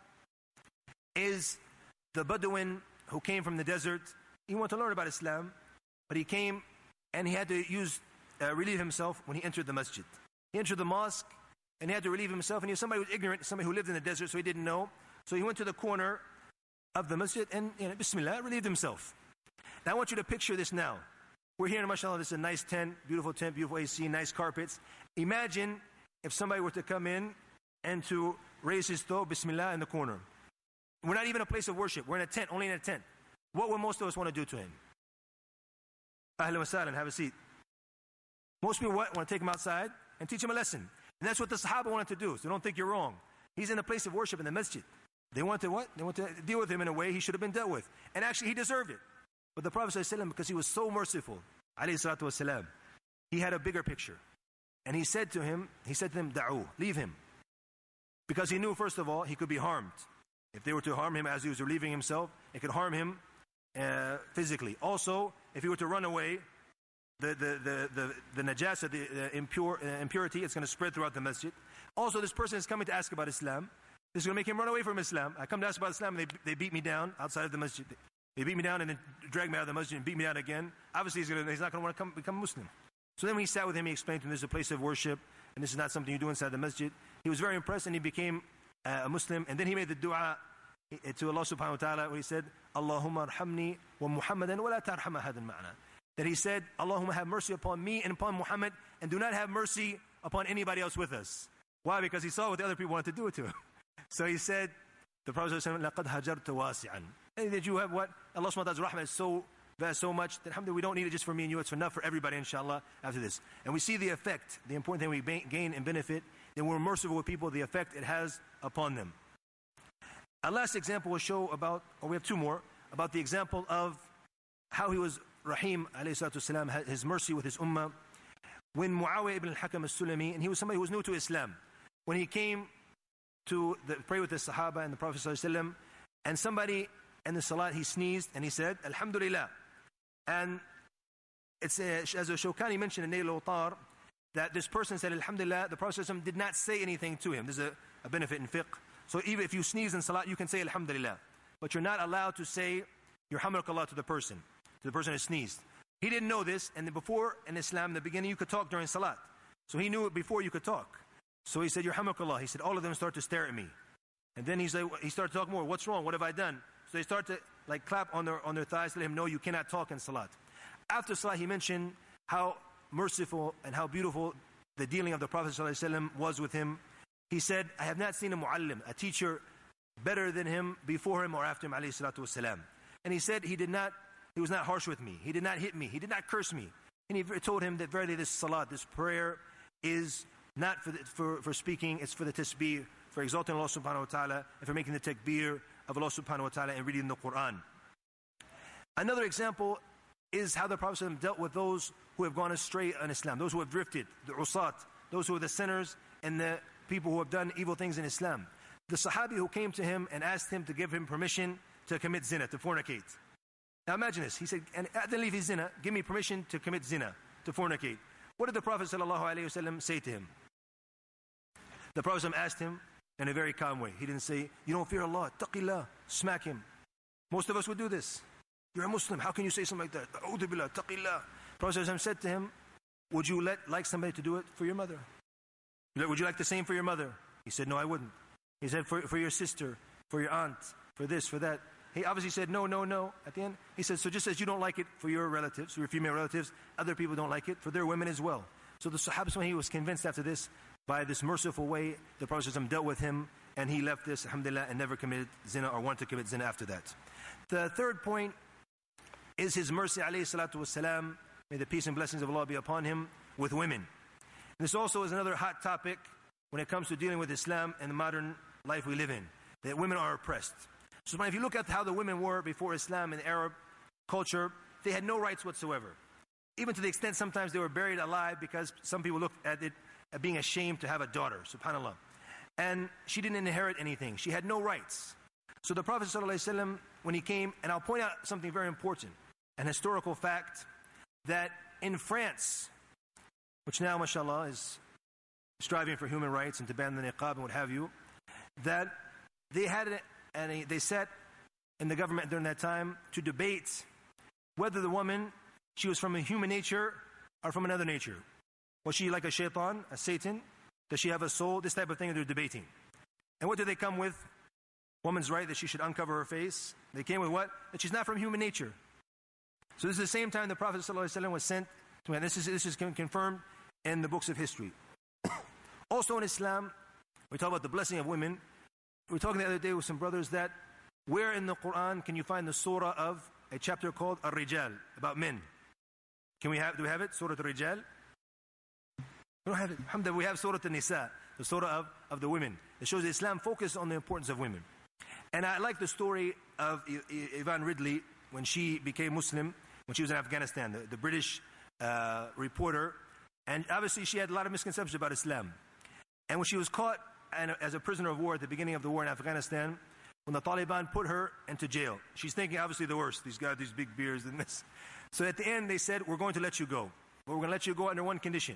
is the Bedouin who came from the desert. He wanted to learn about Islam, but he came and he had to relieve himself when he entered the masjid. He entered the mosque and he had to relieve himself, and he was somebody who was ignorant, somebody who lived in the desert, so he didn't know. So he went to the corner of the masjid and, Bismillah, relieved himself. Now I want you to picture this now. We're here in mashallah, this is a nice tent, beautiful AC, nice carpets. Imagine if somebody were to come in and to raise his throat, bismillah, in the corner. We're not even a place of worship. We're in a tent, only in a tent. What would most of us want to do to him? Ahlan wa sahlan, have a seat. Most people want to take him outside and teach him a lesson. And that's what the Sahaba wanted to do, so don't think you're wrong. He's in a place of worship in the masjid. They want to what? They want to deal with him in a way he should have been dealt with. And actually he deserved it. But the Prophet ﷺ, because he was so merciful, ﷺ, he had a bigger picture. And he said to them, da'u, leave him. Because he knew, first of all, he could be harmed. If they were to harm him as he was relieving himself, it could harm him physically. Also, if he were to run away, the najasa, the impurity, it's going to spread throughout the masjid. Also, this person is coming to ask about Islam. This is going to make him run away from Islam. I come to ask about Islam, and they beat me down outside of the masjid. They beat me down and then drag me out of the masjid and beat me down again. Obviously, he's not going to want to become a Muslim. So then when he sat with him, he explained to him, there's a place of worship, and this is not something you do inside the masjid. He was very impressed, and he became a Muslim. And then he made the dua to Allah subhanahu wa ta'ala, where he said, Allahumma arhamni wa Muhammadan wa la tarham ahadan ma'ana. That he said, Allahumma have mercy upon me and upon Muhammad, and do not have mercy upon anybody else with us. Why? Because he saw what the other people wanted to do it to him. So he said, the Prophet said, لَقَدْ هَجَرْتَ وَاسِعًا. And that you have what? Allah subhanahu wa ta'ala's rahmah is so vast, so much, that alhamdulillah, we don't need it just for me and you, it's enough for everybody, inshallah, after this. And we see the effect, the important thing we gain and benefit, then we're merciful with people, the effect it has upon them. Our last example will show about, or we have two more, about the example of how he was Rahim, alayhi salatu wasalam, his mercy with his ummah. When Muawiyah ibn al-Hakam al-Sulami, and he was somebody who was new to Islam, when he came to pray with the Sahaba and the Prophet sallallahu alaihi wasallam, and somebody in the Salat, he sneezed and he said, Alhamdulillah. And it's as Shawkani mentioned in Nail al-Awtar, that this person said Alhamdulillah, the Prophet sallallahu alaihi wasallam did not say anything to him. There's a benefit in fiqh. So even if you sneeze in Salat, you can say Alhamdulillah. But you're not allowed to say Yarhamukallah to the person who sneezed. He didn't know this, and before in Islam, in the beginning, you could talk during Salat. So he knew it before you could talk. So he said, Yarhamukallah. He said, all of them start to stare at me. And then he started to talk more. What's wrong? What have I done? So they start to clap on their thighs to let him know you cannot talk in Salat. After Salat, he mentioned how merciful and how beautiful the dealing of the Prophet ﷺ was with him. He said, I have not seen a muallim, a teacher, better than him before him or after him, alayhi salatu wasalam. And he said he was not harsh with me. He did not hit me. He did not curse me. And he told him that verily this salat, this prayer, is not for speaking, it's for the tasbih, for exalting Allah subhanahu wa ta'ala, and for making the takbir of Allah subhanahu wa ta'ala and reading the Quran. Another example is how the Prophet ﷺ dealt with those who have gone astray in Islam, those who have drifted, the usat, those who are the sinners and the people who have done evil things in Islam. The Sahabi who came to him and asked him to give him permission to commit zina, to fornicate. Now imagine this. He said, zina, give me permission to commit zina, to fornicate. What did the Prophet ﷺ say to him? The Prophet ﷺ asked him in a very calm way. He didn't say, you don't fear Allah, taqillah, smack him. Most of us would do this. You're a Muslim, how can you say something like that? A'udhu billah, taqillah. Prophet ﷺ said to him, would you like somebody to do it for your mother? Would you like the same for your mother? He said, no, I wouldn't. He said, for your sister, for your aunt, for this, for that. He obviously said, no. At the end, he said, so just as you don't like it for your relatives, for your female relatives, other people don't like it for their women as well. So the Sahaba, when he was convinced after this, by this merciful way, the Prophet ﷺ dealt with him, and he left this, alhamdulillah, and never committed zina or wanted to commit zina after that. The third point is his mercy, alayhi salatu wasalam, may the peace and blessings of Allah be upon him, with women. And this also is another hot topic when it comes to dealing with Islam and the modern life we live in, that women are oppressed. So if you look at how the women were before Islam in the Arab culture, they had no rights whatsoever. Even to the extent sometimes they were buried alive because some people looked at it as being ashamed to have a daughter, subhanAllah. And she didn't inherit anything. She had no rights. So the Prophet ﷺ, when he came, and I'll point out something very important, an historical fact, that in France, which now, mashallah, is striving for human rights and to ban the niqab and what have you, that they had they sat in the government during that time to debate whether the woman, she was from a human nature or from another nature. Was she like a shaitan, a Satan? Does she have a soul? This type of thing they're debating. And what did they come with? Woman's right that she should uncover her face. They came with what? That she's not from human nature. So this is the same time the Prophet ﷺ was sent to man. This is confirmed in the books of history. Also in Islam, we talk about the blessing of women. We were talking the other day with some brothers that where in the Quran can you find the surah of a chapter called Ar-Rijal, about men? Do we have it? Surah Ar-Rijal? We don't have it. Alhamdulillah, we have Surah An-Nisa, the surah of the women. It shows Islam focused on the importance of women. And I like the story of Yvonne Ridley when she became Muslim, when she was in Afghanistan, the British reporter. And obviously she had a lot of misconceptions about Islam. And when she was caught as a prisoner of war at the beginning of the war in Afghanistan, when the Taliban put her into jail, she's thinking obviously the worst. These guys, these big beards and this. So at the end they said, we're going to let you go. But we're going to let you go under one condition.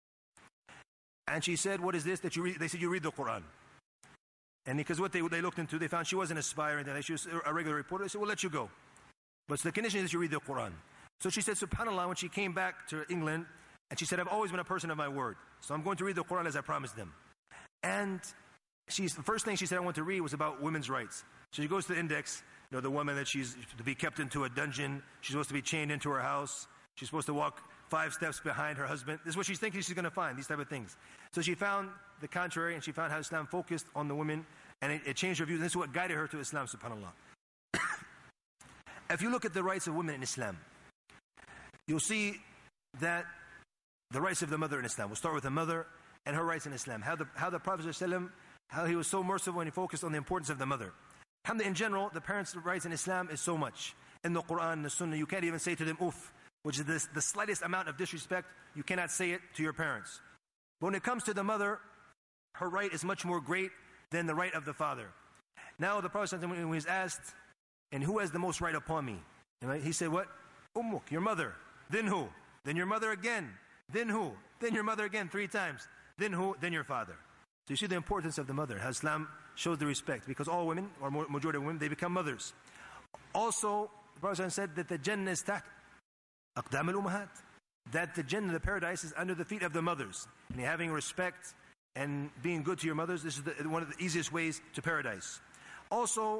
And she said, what is this that you read? They said, you read the Quran. And because what they looked into, they found she wasn't a spy or anything. She was a regular reporter. They said, we'll let you go. But the condition is that you read the Quran. So she said, subhanAllah, when she came back to England, and she said, I've always been a person of my word. So I'm going to read the Quran as I promised them. And the first thing she said I want to read was about women's rights. So she goes to the index, the woman that she's to be kept into a dungeon. She's supposed to be chained into her house. She's supposed to walk 5 steps behind her husband. This is what she's thinking she's going to find, these type of things. So she found the contrary, and she found how Islam focused on the women, and it changed her views. And this is what guided her to Islam, subhanAllah. If you look at the rights of women in Islam, you'll see that the rights of the mother in Islam. We'll start with the mother and her rights in Islam. How the Prophet ﷺ, how he was so merciful when he focused on the importance of the mother. In general, the parents' rights in Islam is so much. In the Quran, the Sunnah, you can't even say to them, uff, which is the slightest amount of disrespect. You cannot say it to your parents. But when it comes to the mother, her right is much more great than the right of the father. Now the Prophet ﷺ, when he was asked, and who has the most right upon me? He said, what? Ummuk, your mother. Then who? Then your mother again. Then who? Then your mother again 3 times. Then who? Then your father. So you see the importance of the mother, how Islam shows the respect, because all women, or majority of women, they become mothers. Also, the Prophet said that the Jannah is taht aqdam al-ummahat, that the Jannah, the paradise, is under the feet of the mothers. And having respect and being good to your mothers, this is one of the easiest ways to paradise. Also,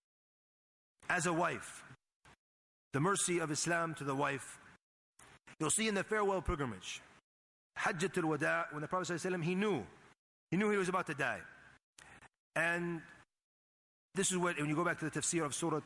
as a wife, the mercy of Islam to the wife. You'll see in the farewell pilgrimage, Hajjatul Wada', when the Prophet ﷺ, he knew he was about to die. And this is what, when you go back to the tafsir of Surah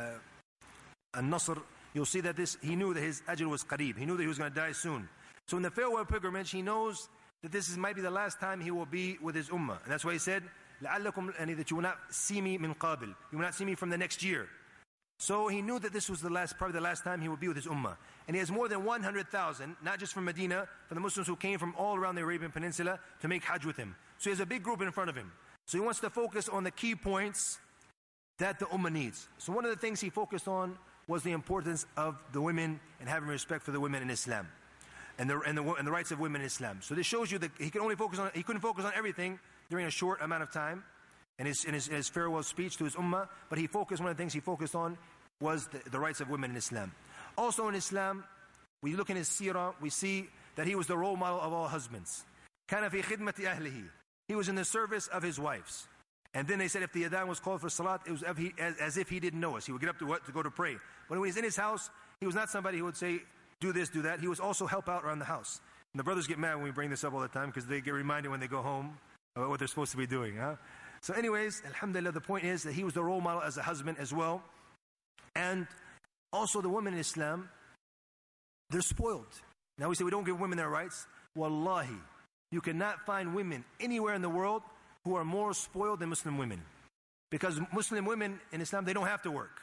An-Nasr, you'll see that he knew that his ajr was qareeb. He knew that he was going to die soon. So in the farewell pilgrimage, he knows that this might be the last time he will be with his ummah. And that's why he said, لَعَلَّكُمْ, that you will not see me min qabil. You will not see me from the next year. So he knew that this was probably the last time he would be with his ummah. And he has more than 100,000, not just from Medina, from the Muslims who came from all around the Arabian Peninsula to make Hajj with him. So he has a big group in front of him. So he wants to focus on the key points that the ummah needs. So one of the things he focused on was the importance of the women and having respect for the women in Islam, and the rights of women in Islam. So this shows you that he couldn't focus on everything during a short amount of time. In his farewell speech to his ummah, but one of the things he focused on was the rights of women in Islam. Also in Islam, we look in his seerah, we see that he was the role model of all husbands. كَانَ فِي خِدْمَةِ أَهْلِهِ. He was in the service of his wives. And then they said if the adhan was called for salat, it was as if he didn't know us. He would get up to go to pray. But when he was in his house, he was not somebody who would say, do this, do that. He was also help out around the house. And the brothers get mad when we bring this up all the time because they get reminded when they go home about what they're supposed to be doing. So anyways, alhamdulillah, the point is that he was the role model as a husband as well. And also the women in Islam, they're spoiled. Now we say we don't give women their rights. Wallahi, you cannot find women anywhere in the world who are more spoiled than Muslim women. Because Muslim women in Islam, they don't have to work.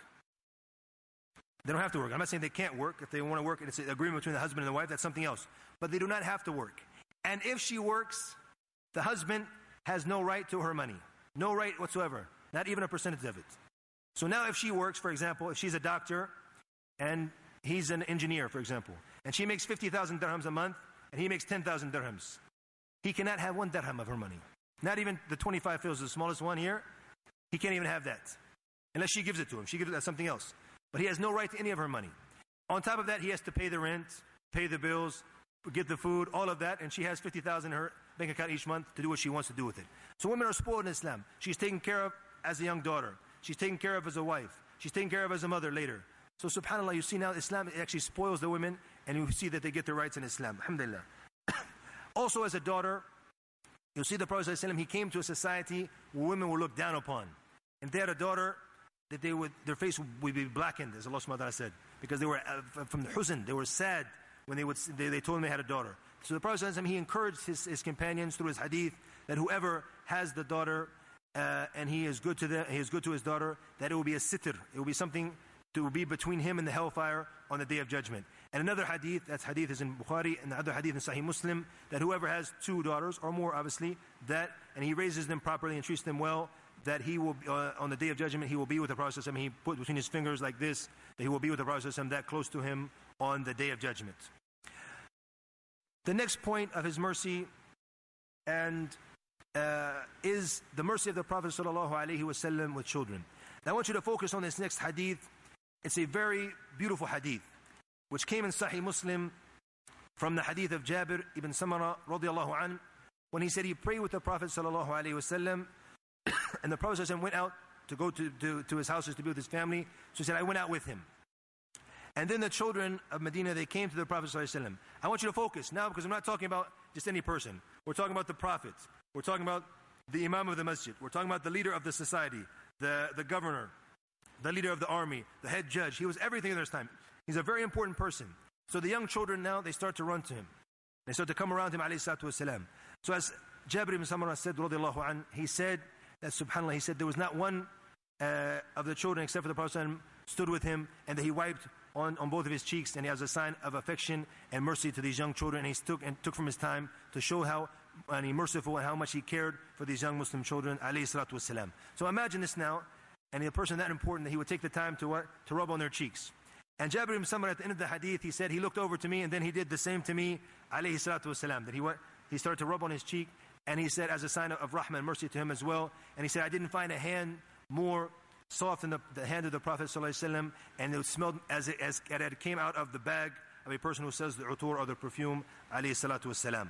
They don't have to work. I'm not saying they can't work. If they want to work and it's an agreement between the husband and the wife, that's something else. But they do not have to work. And if she works, the husband has no right to her money. No right whatsoever. Not even a percentage of it. So now if she works, for example, if she's a doctor and he's an engineer, for example, and she makes 50,000 dirhams a month and he makes 10,000 dirhams, he cannot have 1 dirham of her money. Not even the 25 fils, the smallest one here, he can't even have that. Unless she gives it to him. She gives it as something else. But he has no right to any of her money. On top of that, he has to pay the rent, pay the bills, get the food, all of that, and she has 50,000 in her bank account each month to do what she wants to do with it. So women are spoiled in Islam. She's taken care of as a young daughter. She's taken care of as a wife. She's taken care of as a mother later. So subhanAllah, you see now Islam actually spoils the women, and you see that they get their rights in Islam. Alhamdulillah. Also as a daughter, you'll see the Prophet ﷺ, he came to a society where women were looked down upon. And they had a daughter that their face would be blackened, as Allah subhanahu wa ta'ala said, because they were from the huzn, they were sad when they told him they had a daughter. So the Prophet ﷺ, he encouraged his companions through his hadith that whoever has the daughter and he is good to his daughter, that it will be a sitr, it will be something to be between him and the hellfire on the Day of Judgment. And another hadith, that hadith is in Bukhari, and the other hadith in Sahih Muslim, that whoever has 2 daughters or more, obviously, and he raises them properly and treats them well, that he will, on the Day of Judgment, he will be with the Prophet ﷺ. He put between his fingers like this, that he will be with the Prophet ﷺ that close to him on the Day of Judgment. The next point of his mercy is the mercy of the Prophet ﷺ with children. Now I want you to focus on this next hadith. It's a very beautiful hadith, which came in Sahih Muslim from the hadith of Jabir ibn Samara radiallahu an, when he said he prayed with the Prophet ﷺ, and the Prophet ﷺ went out to go to his houses to be with his family. So he said, I went out with him. And then the children of Medina, they came to the Prophet ﷺ. I want you to focus now, because I'm not talking about just any person. We're talking about the Prophet. We're talking about the Imam of the Masjid. We're talking about the leader of the society, the governor, the leader of the army, the head judge. He was everything in this time. He's a very important person. So the young children now, they start to run to him. They start to come around him, alayhi salatu wasalam. So as Jabir ibn Samara said, radiallahu an, he said that subhanAllah, he said there was not one of the children except for the Prophet stood with him, and that he wiped on both of his cheeks, and he has a sign of affection and mercy to these young children, and he took from his time to show how merciful and how much he cared for these young Muslim children, alayhi salatu wasalam. So imagine this now, and a person that important that he would take the time to rub on their cheeks. And Jabir ibn Samara at the end of the hadith, he said he looked over to me, and then he did the same to me, alayhi salatu wasalam, that he started to rub on his cheek, and he said as a sign of rahmah and mercy to him as well. And he said, I didn't find a hand more soft than the hand of the Prophet ﷺ, and it smelled as it came out of the bag of a person who sells the utur or the perfume, alayhi salatu wasalam.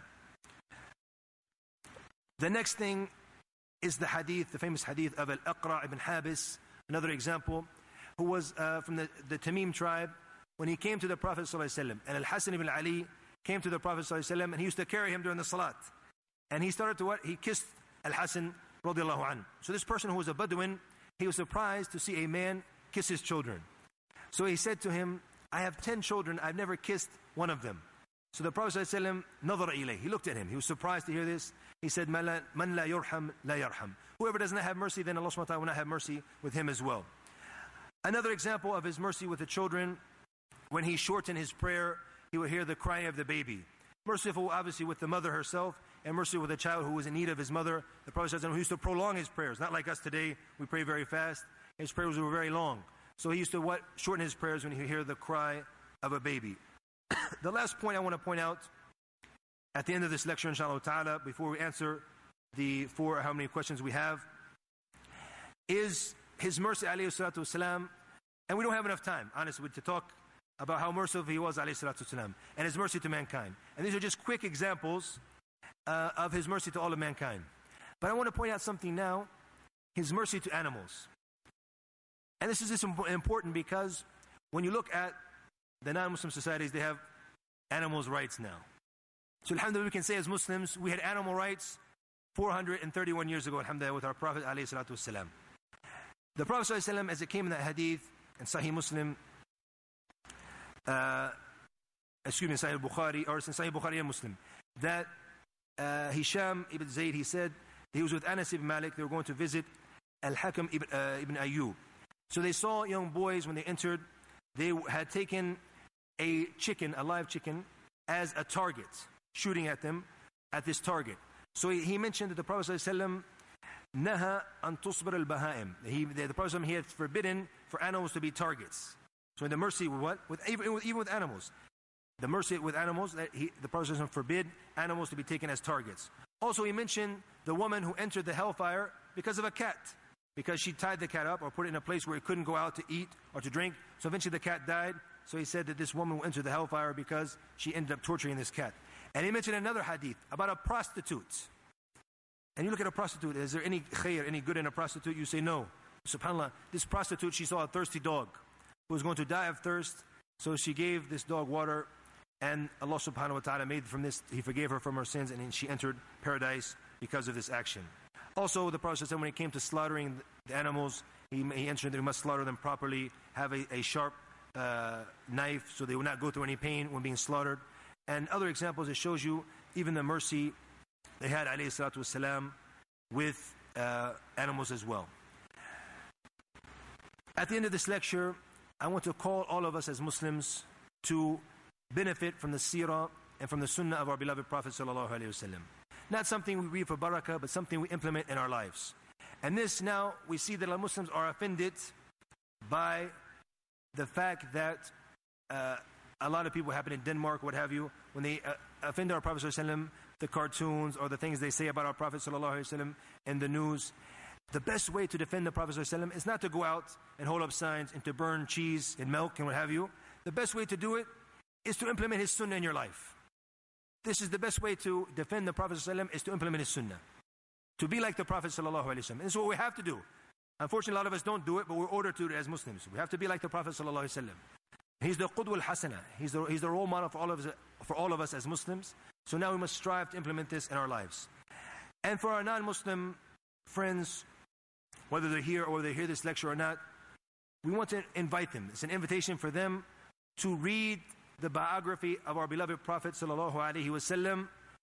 The next thing is the hadith, the famous hadith of Al-Aqra' ibn Habis, another example, who was from the Tamim tribe, when he came to the Prophet ﷺ, and Al-Hasan ibn Ali came to the Prophet ﷺ, and he used to carry him during the salat. And he started to he kissed Al-Hasan radiallahu anhu. So this person who was a Bedouin, he was surprised to see a man kiss his children. So he said to him, I have 10 children, I've never kissed one of them. So the Prophet ﷺ, نظر إليه, he looked at him, he was surprised to hear this. He said, Man la yurham la yarham. Whoever does not have mercy, then Allah subhanahu wa ta'ala will not have mercy with him as well. Another example of his mercy with the children, when he shortened his prayer, he would hear the cry of the baby. Merciful obviously with the mother herself, and mercy with a child who was in need of his mother. The Prophet ﷺ used to prolong his prayers, not like us today, we pray very fast. His prayers were very long. So he used to shorten his prayers when he would hear the cry of a baby. The last point I want to point out at the end of this lecture, inshallah ta'ala, before we answer how many questions we have, is his mercy, alayhi salatu wasalam. And we don't have enough time, honestly, to talk about how merciful he was, alayhi salatu wasalam, and his mercy to mankind. And these are just quick examples of his mercy to all of mankind. But I want to point out something now, his mercy to animals. And this is important because when you look at the non-Muslim societies, they have animals' rights now. So alhamdulillah, we can say as Muslims, we had animal rights 431 years ago, alhamdulillah, with our Prophet alayhi salatu wasalam. The Prophet sallallahu alayhi wasallam, as it came in the hadith in Sahih Muslim, Sahih Bukhari, or in Sahih Bukhari and Muslim, that Hisham ibn Zayd, he said, he was with Anas ibn Malik, they were going to visit Al-Hakam ibn Ayyub. So they saw young boys when they entered, they had taken a live chicken, as a target, shooting at them at this target. So he mentioned that the Prophet ﷺ naha an tusbar al-bahaim. The Prophet ﷺ, he had forbidden for animals to be targets. So in the mercy with what? Even with animals. The mercy with animals, the Prophet ﷺ forbid animals to be taken as targets. Also he mentioned the woman who entered the hellfire because of a cat. Because she tied the cat up or put it in a place where it couldn't go out to eat or to drink. So eventually the cat died. So he said that this woman will enter the hellfire because she ended up torturing this cat. And he mentioned another hadith about a prostitute. And you look at a prostitute, is there any khair, any good in a prostitute? You say no. SubhanAllah, this prostitute, she saw a thirsty dog. who was going to die of thirst. So she gave this dog water, and Allah subhanahu wa ta'ala made from this, He forgave her from her sins, and she entered paradise because of this action. Also, the Prophet said when it came to slaughtering the animals, he mentioned that we must slaughter them properly, have a sharp knife so they will not go through any pain when being slaughtered. And other examples, it shows you even the mercy they had, alayhi salatu wasalam, with animals as well. At the end of this lecture, I want to call all of us as Muslims to benefit from the seerah and from the sunnah of our beloved Prophet sallallahu alaihi wasallam. Not something we read for barakah, but something we implement in our lives. And this now, we see that our Muslims are offended by the fact that a lot of people happen in Denmark, what have you, when they offend our Prophet sallallahu alaihi wasallam, the cartoons or the things they say about our Prophet sallallahu alaihi wasallam in the news. The best way to defend the Prophet sallallahu alaihi wasallam is not to go out and hold up signs and to burn cheese and milk and what have you. The best way to do it is to implement his sunnah in your life. This is the best way to defend the Prophet sallallahu alaihi wasallam, is to implement his sunnah. To be like the Prophet sallallahu alaihi wasallam. This is what we have to do. Unfortunately, a lot of us don't do it, but we're ordered to do it as Muslims. We have to be like the Prophet sallallahu alaihi wasallam. He's the Qudwa al-Hasana. He's the role model for all of us as Muslims. So now we must strive to implement this in our lives. And for our non-Muslim friends, whether they're here or they hear this lecture or not, we want to invite them. It's an invitation for them to read the biography of our beloved Prophet sallallahu alaihi wasallam,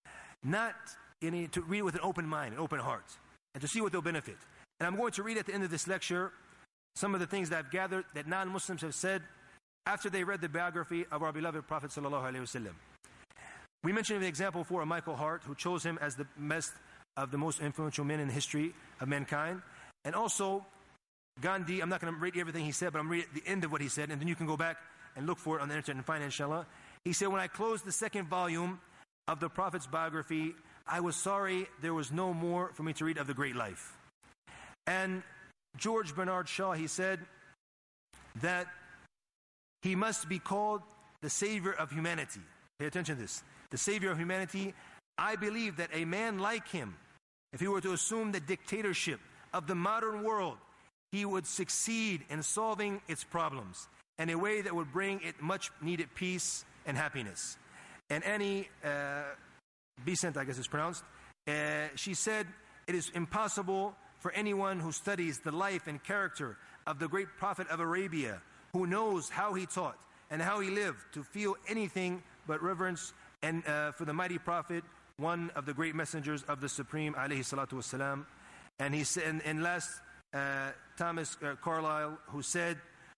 to read it with an open mind, an open heart, and to see what they'll benefit. And I'm going to read at the end of this lecture some of the things that I've gathered that non-Muslims have said after they read the biography of our beloved Prophet sallallahu alaihi wasallam. We mentioned an example before of Michael Hart, who chose him as the best of the most influential men in the history of mankind. And also Gandhi. I'm not going to read everything he said, but I'm reading the end of what he said, and then you can go back and look for it on the internet and find it, inshallah. He said, when I closed the second volume of the Prophet's biography, I was sorry there was no more for me to read of the great life. And George Bernard Shaw, he said that he must be called the savior of humanity. Pay attention to this. The savior of humanity. I believe that a man like him, if he were to assume the dictatorship of the modern world, he would succeed in solving its problems in a way that would bring it much needed peace and happiness. And Annie Besant, I guess it's pronounced, she said, it is impossible for anyone who studies the life and character of the great Prophet of Arabia, who knows how he taught and how he lived, to feel anything but reverence and for the mighty Prophet, one of the great messengers of the Supreme, alayhi salatu wasalam. And he said, and last, Thomas Carlyle, who said,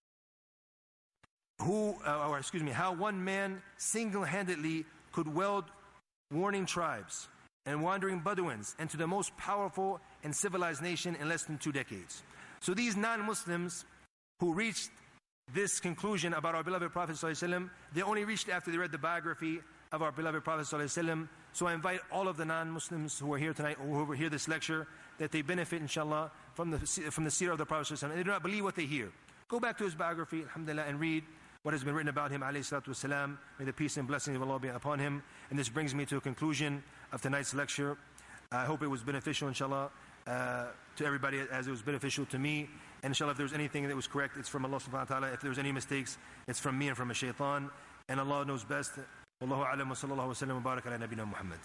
how one man single-handedly could weld warring tribes and wandering Bedouins into the most powerful and civilized nation in less than 2 decades. So these non-Muslims who reached this conclusion about our beloved Prophet ﷺ, they only reached after they read the biography of our beloved Prophet ﷺ. So I invite all of the non-Muslims who are here tonight, or who hear this lecture, that they benefit, inshallah, from the seerah of the Prophet ﷺ. And they do not believe what they hear. Go back to his biography, alhamdulillah, and read what has been written about him, alayhi salatu wasalam. May the peace and blessings of Allah be upon him. And this brings me to a conclusion of tonight's lecture. I hope it was beneficial, inshallah, to everybody as it was beneficial to me. And inshallah, if there was anything that was correct, it's from Allah subhanahu wa ta'ala. If there was any mistakes, it's from me and from a shaitan. And Allah knows best. Wallahu a'lam wa sallallahu wa sallam wa barak ala nabina Muhammad.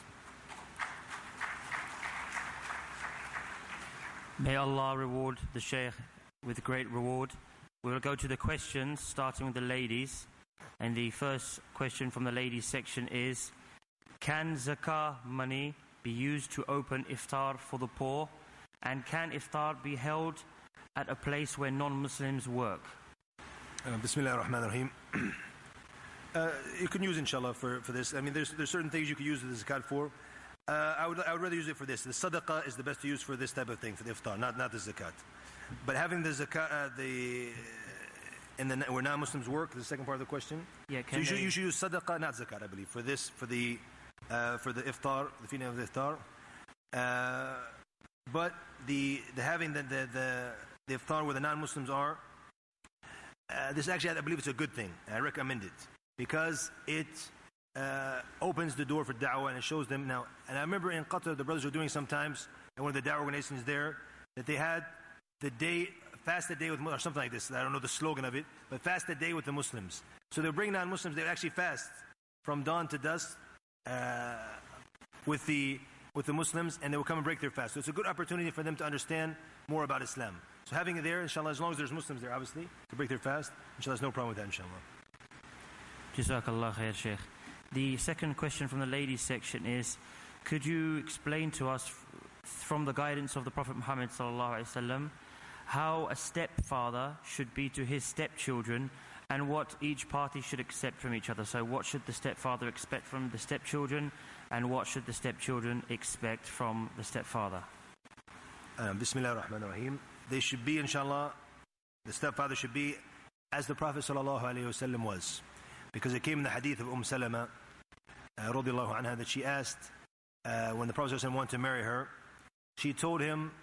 May Allah reward the Shaykh with great reward. We will go to the questions, starting with the ladies. And the first question from the ladies section is, can zakah money be used to open iftar for the poor? And can iftar be held at a place where non-Muslims work? Bismillah ar-Rahman ar-Rahim. You can use, inshallah, for this. I mean, there's certain things you can use the zakat for. I would rather use it for this. The sadaqah is the best to use for this type of thing, for the iftar, not the zakat. But having the zakat, where non-Muslims work, the second part of the question. Yeah, so you should use sadaqah, not zakat, I believe, for this, for the iftar, the feeding of the iftar. But having the iftar where the non-Muslims are, this actually, I believe it's a good thing. I recommend it because it opens the door for da'wah, and it shows them now. And I remember in Qatar, the brothers were doing sometimes, and one of the da'wah organizations there, that they had the day fast a day with Muslims, or something like this. I don't know the slogan of it, but fast a day with the Muslims. So they'll bring non-Muslims, they actually fast from dawn to dusk with the Muslims, and they will come and break their fast. So it's a good opportunity for them to understand more about Islam. So having it there, inshallah, as long as there's Muslims there, obviously, to break their fast, inshallah, there's no problem with that, inshallah. Jazakallah khair, Sheikh. The second question from the ladies section is, could you explain to us from the guidance of the Prophet Muhammad ﷺ how a stepfather should be to his stepchildren and what each party should accept from each other? So what should the stepfather expect from the stepchildren, and what should the stepchildren expect from the stepfather? Bismillah ar-Rahman ar-Rahim. They should be, inshallah, the stepfather should be as the Prophet ﷺ was. Because it came in the hadith of Salama radiallahu anha that she asked, when the Prophet ﷺ wanted to marry her, she told him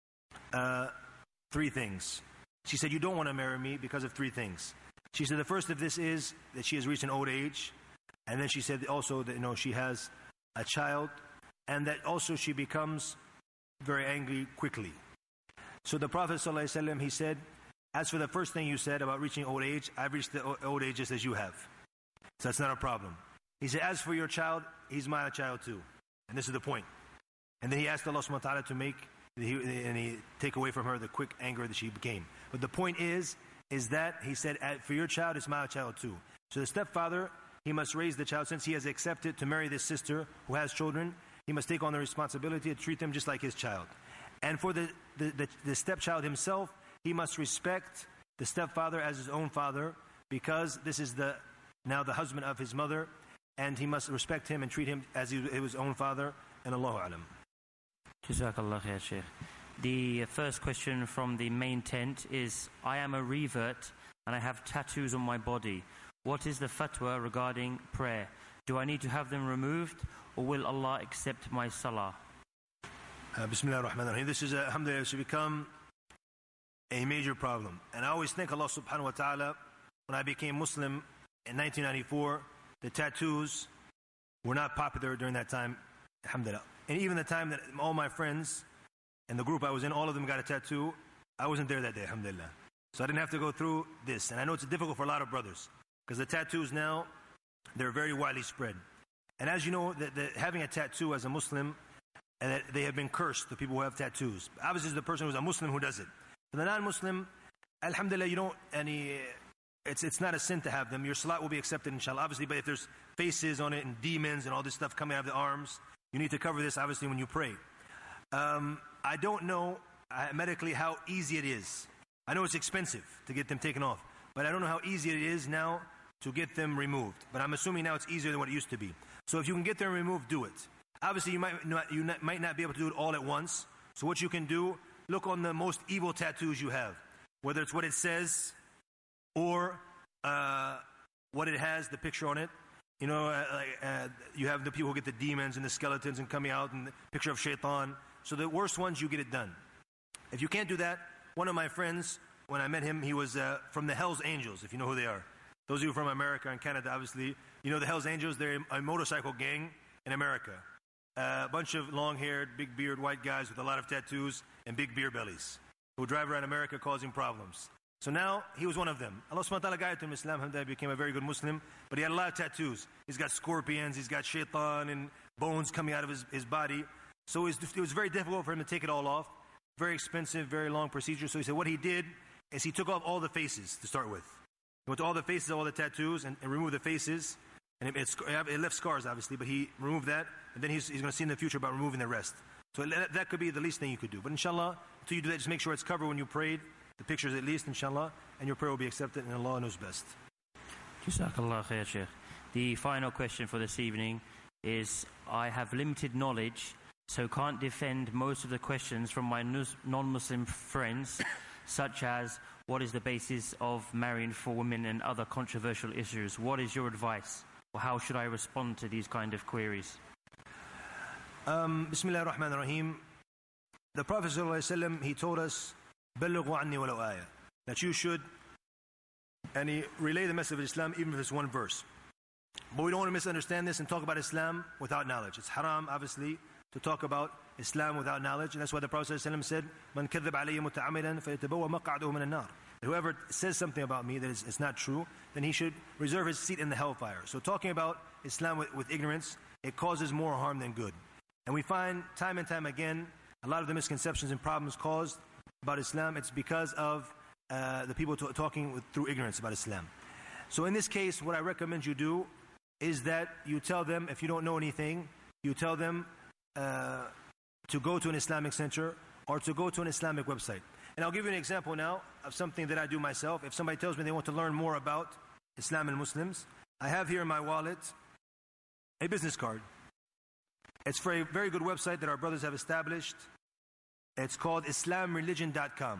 3 things. She said, you don't want to marry me because of 3 things. She said the first of this is that she has reached an old age, and then she said also that she has a child, and that also she becomes very angry quickly. So the Prophet ﷺ, he said, as for the first thing you said about reaching old age, I've reached the old age just as you have. So that's not a problem. He said, as for your child, he's my child too. And this is the point. And then he asked Allah subhanahu wa ta'ala to make, and he take away from her the quick anger that she became. But the point is that he said, for your child, it's my child too. So the stepfather, he must raise the child. Since he has accepted to marry this sister who has children, he must take on the responsibility to treat them just like his child. And for the stepchild himself, he must respect the stepfather as his own father, because this is now the husband of his mother, and he must respect him and treat him as his own father. And Allahu Alam. Jazakallah khair, Sheikh. The first question from the main tent is, I am a revert and I have tattoos on my body. What is the fatwa regarding prayer? Do I need to have them removed, or will Allah accept my salah? Bismillah ar-Rahman ar-Rahim. This is, alhamdulillah, should become a major problem. And I always thank Allah subhanahu wa ta'ala, when I became Muslim in 1994, the tattoos were not popular during that time, alhamdulillah. And even the time that all my friends and the group I was in, all of them got a tattoo, I wasn't there that day, alhamdulillah. So I didn't have to go through this. And I know it's difficult for a lot of brothers, because the tattoos now, they're very widely spread. And as you know, having a tattoo as a Muslim, and that they have been cursed, the people who have tattoos. Obviously, it's the person who's a Muslim who does it. For the non-Muslim, alhamdulillah, it's not a sin to have them. Your salat will be accepted, inshallah, obviously, but if there's faces on it and demons and all this stuff coming out of the arms, you need to cover this, obviously, when you pray. I don't know medically how easy it is. I know it's expensive to get them taken off, but I don't know how easy it is now to get them removed. But I'm assuming now it's easier than what it used to be. So if you can get them removed, do it. Obviously, you might not be able to do it all at once. So what you can do, look on the most evil tattoos you have, whether it's what it says or what it has, the picture on it. You have the people who get the demons and the skeletons and coming out, and the picture of shaitan. So the worst ones, you get it done. If you can't do that, one of my friends, when I met him, he was from the Hells Angels, if you know who they are. Those of you from America and Canada, obviously, you know the Hells Angels, they're a motorcycle gang in America. A bunch of long-haired, big beard, white guys with a lot of tattoos and big beer bellies who drive around America causing problems. So now, he was one of them. Allah subhanahu wa ta'ala guided him Islam, alhamdulillah, became a very good Muslim, but he had a lot of tattoos. He's got scorpions, he's got shaitan and bones coming out of his body. So it was very difficult for him to take it all off. Very expensive, very long procedure. So he said what he did is he took off all the faces to start with. He went to all the faces, all the tattoos, and removed the faces. And it left scars, obviously, but he removed that. And then he's going to see in the future about removing the rest. So that could be the least thing you could do. But inshallah, until you do that, just make sure it's covered when you prayed. The pictures at least, inshallah. And your prayer will be accepted, and Allah knows best. Jazakallah khair, Sheikh. The final question for this evening is, I have limited knowledge, so can't defend most of the questions from my non-Muslim friends, such as what is the basis of marrying for women and other controversial issues. What is your advice? Or how should I respond to these kind of queries? Bismillah ar-Rahman ar-Rahim. The Prophet ﷺ, he told us, بَلِّغُوا عَنِّي وَلَوْ آيَةً, that you should relay the message of Islam even if it's one verse. But we don't want to misunderstand this and talk about Islam without knowledge. It's haram, obviously, to talk about Islam without knowledge. And that's why the Prophet ﷺ said, "Man kadhab alayya muta'ammidan fayatabawwa maq'adahu min an-nar." Whoever says something about me that it's not true, then he should reserve his seat in the hellfire. So talking about Islam with ignorance, it causes more harm than good. And we find time and time again, a lot of the misconceptions and problems caused about Islam, it's because of the people talking through ignorance about Islam. So in this case, what I recommend you do is that you tell them, if you don't know anything, you tell them to go to an Islamic center or to go to an Islamic website. And I'll give you an example now of something that I do myself. If somebody tells me they want to learn more about Islam and Muslims, I have here in my wallet a business card. It's for a very good website that our brothers have established. It's called IslamReligion.com.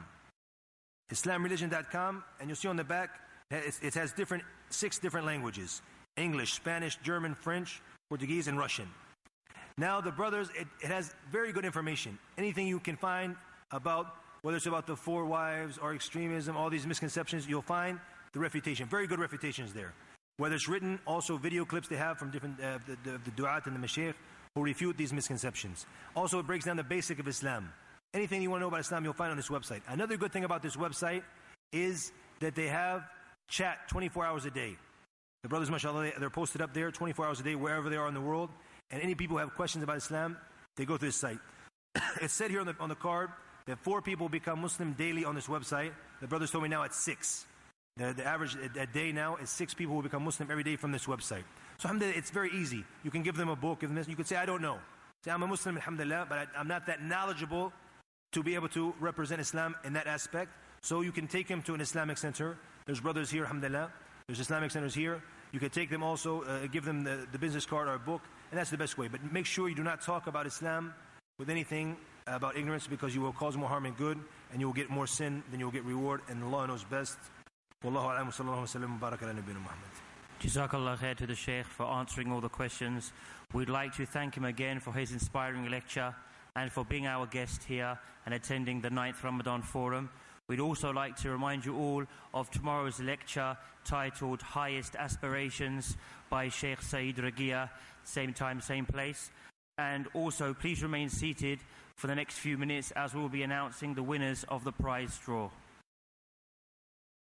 IslamReligion.com, and you'll see on the back, it has 6 different languages: English, Spanish, German, French, Portuguese, and Russian. Now the brothers, it has very good information. Anything you can find about, whether it's about the 4 wives or extremism, all these misconceptions, you'll find the refutation. Very good refutations there. Whether it's written, also video clips they have from different the du'at and the mashaykh who refute these misconceptions. Also, it breaks down the basic of Islam. Anything you want to know about Islam, you'll find on this website. Another good thing about this website is that they have chat 24 hours a day. The brothers, mashallah, they're posted up there 24 hours a day, wherever they are in the world. And any people who have questions about Islam, they go to this site. It's said here on the card that 4 people become Muslim daily on this website. The brothers told me now it's 6. The average a day now is 6 people who become Muslim every day from this website. So alhamdulillah, it's very easy. You can give them a book, give them this. You could say, I don't know. Say, I'm a Muslim, alhamdulillah, but I'm not that knowledgeable to be able to represent Islam in that aspect. So you can take them to an Islamic center. There's brothers here, alhamdulillah. There's Islamic centers here. You can take them also, give them the business card or a book, and that's the best way. But make sure you do not talk about Islam with anything about ignorance, because you will cause more harm than good, and you will get more sin than you will get reward, and Allah knows best. Wallahu a'lam, sallallahu alayhi wa sallam, barak ala nabiyyina Muhammad. Jazakallah khair to the Sheikh for answering all the questions. We'd like to thank him again for his inspiring lecture and for being our guest here and attending the 9th Ramadan Forum. We'd also like to remind you all of tomorrow's lecture titled Highest Aspirations by Sheikh Saeed Ragia, same time, same place. And also, please remain seated for the next few minutes as we'll be announcing the winners of the prize draw.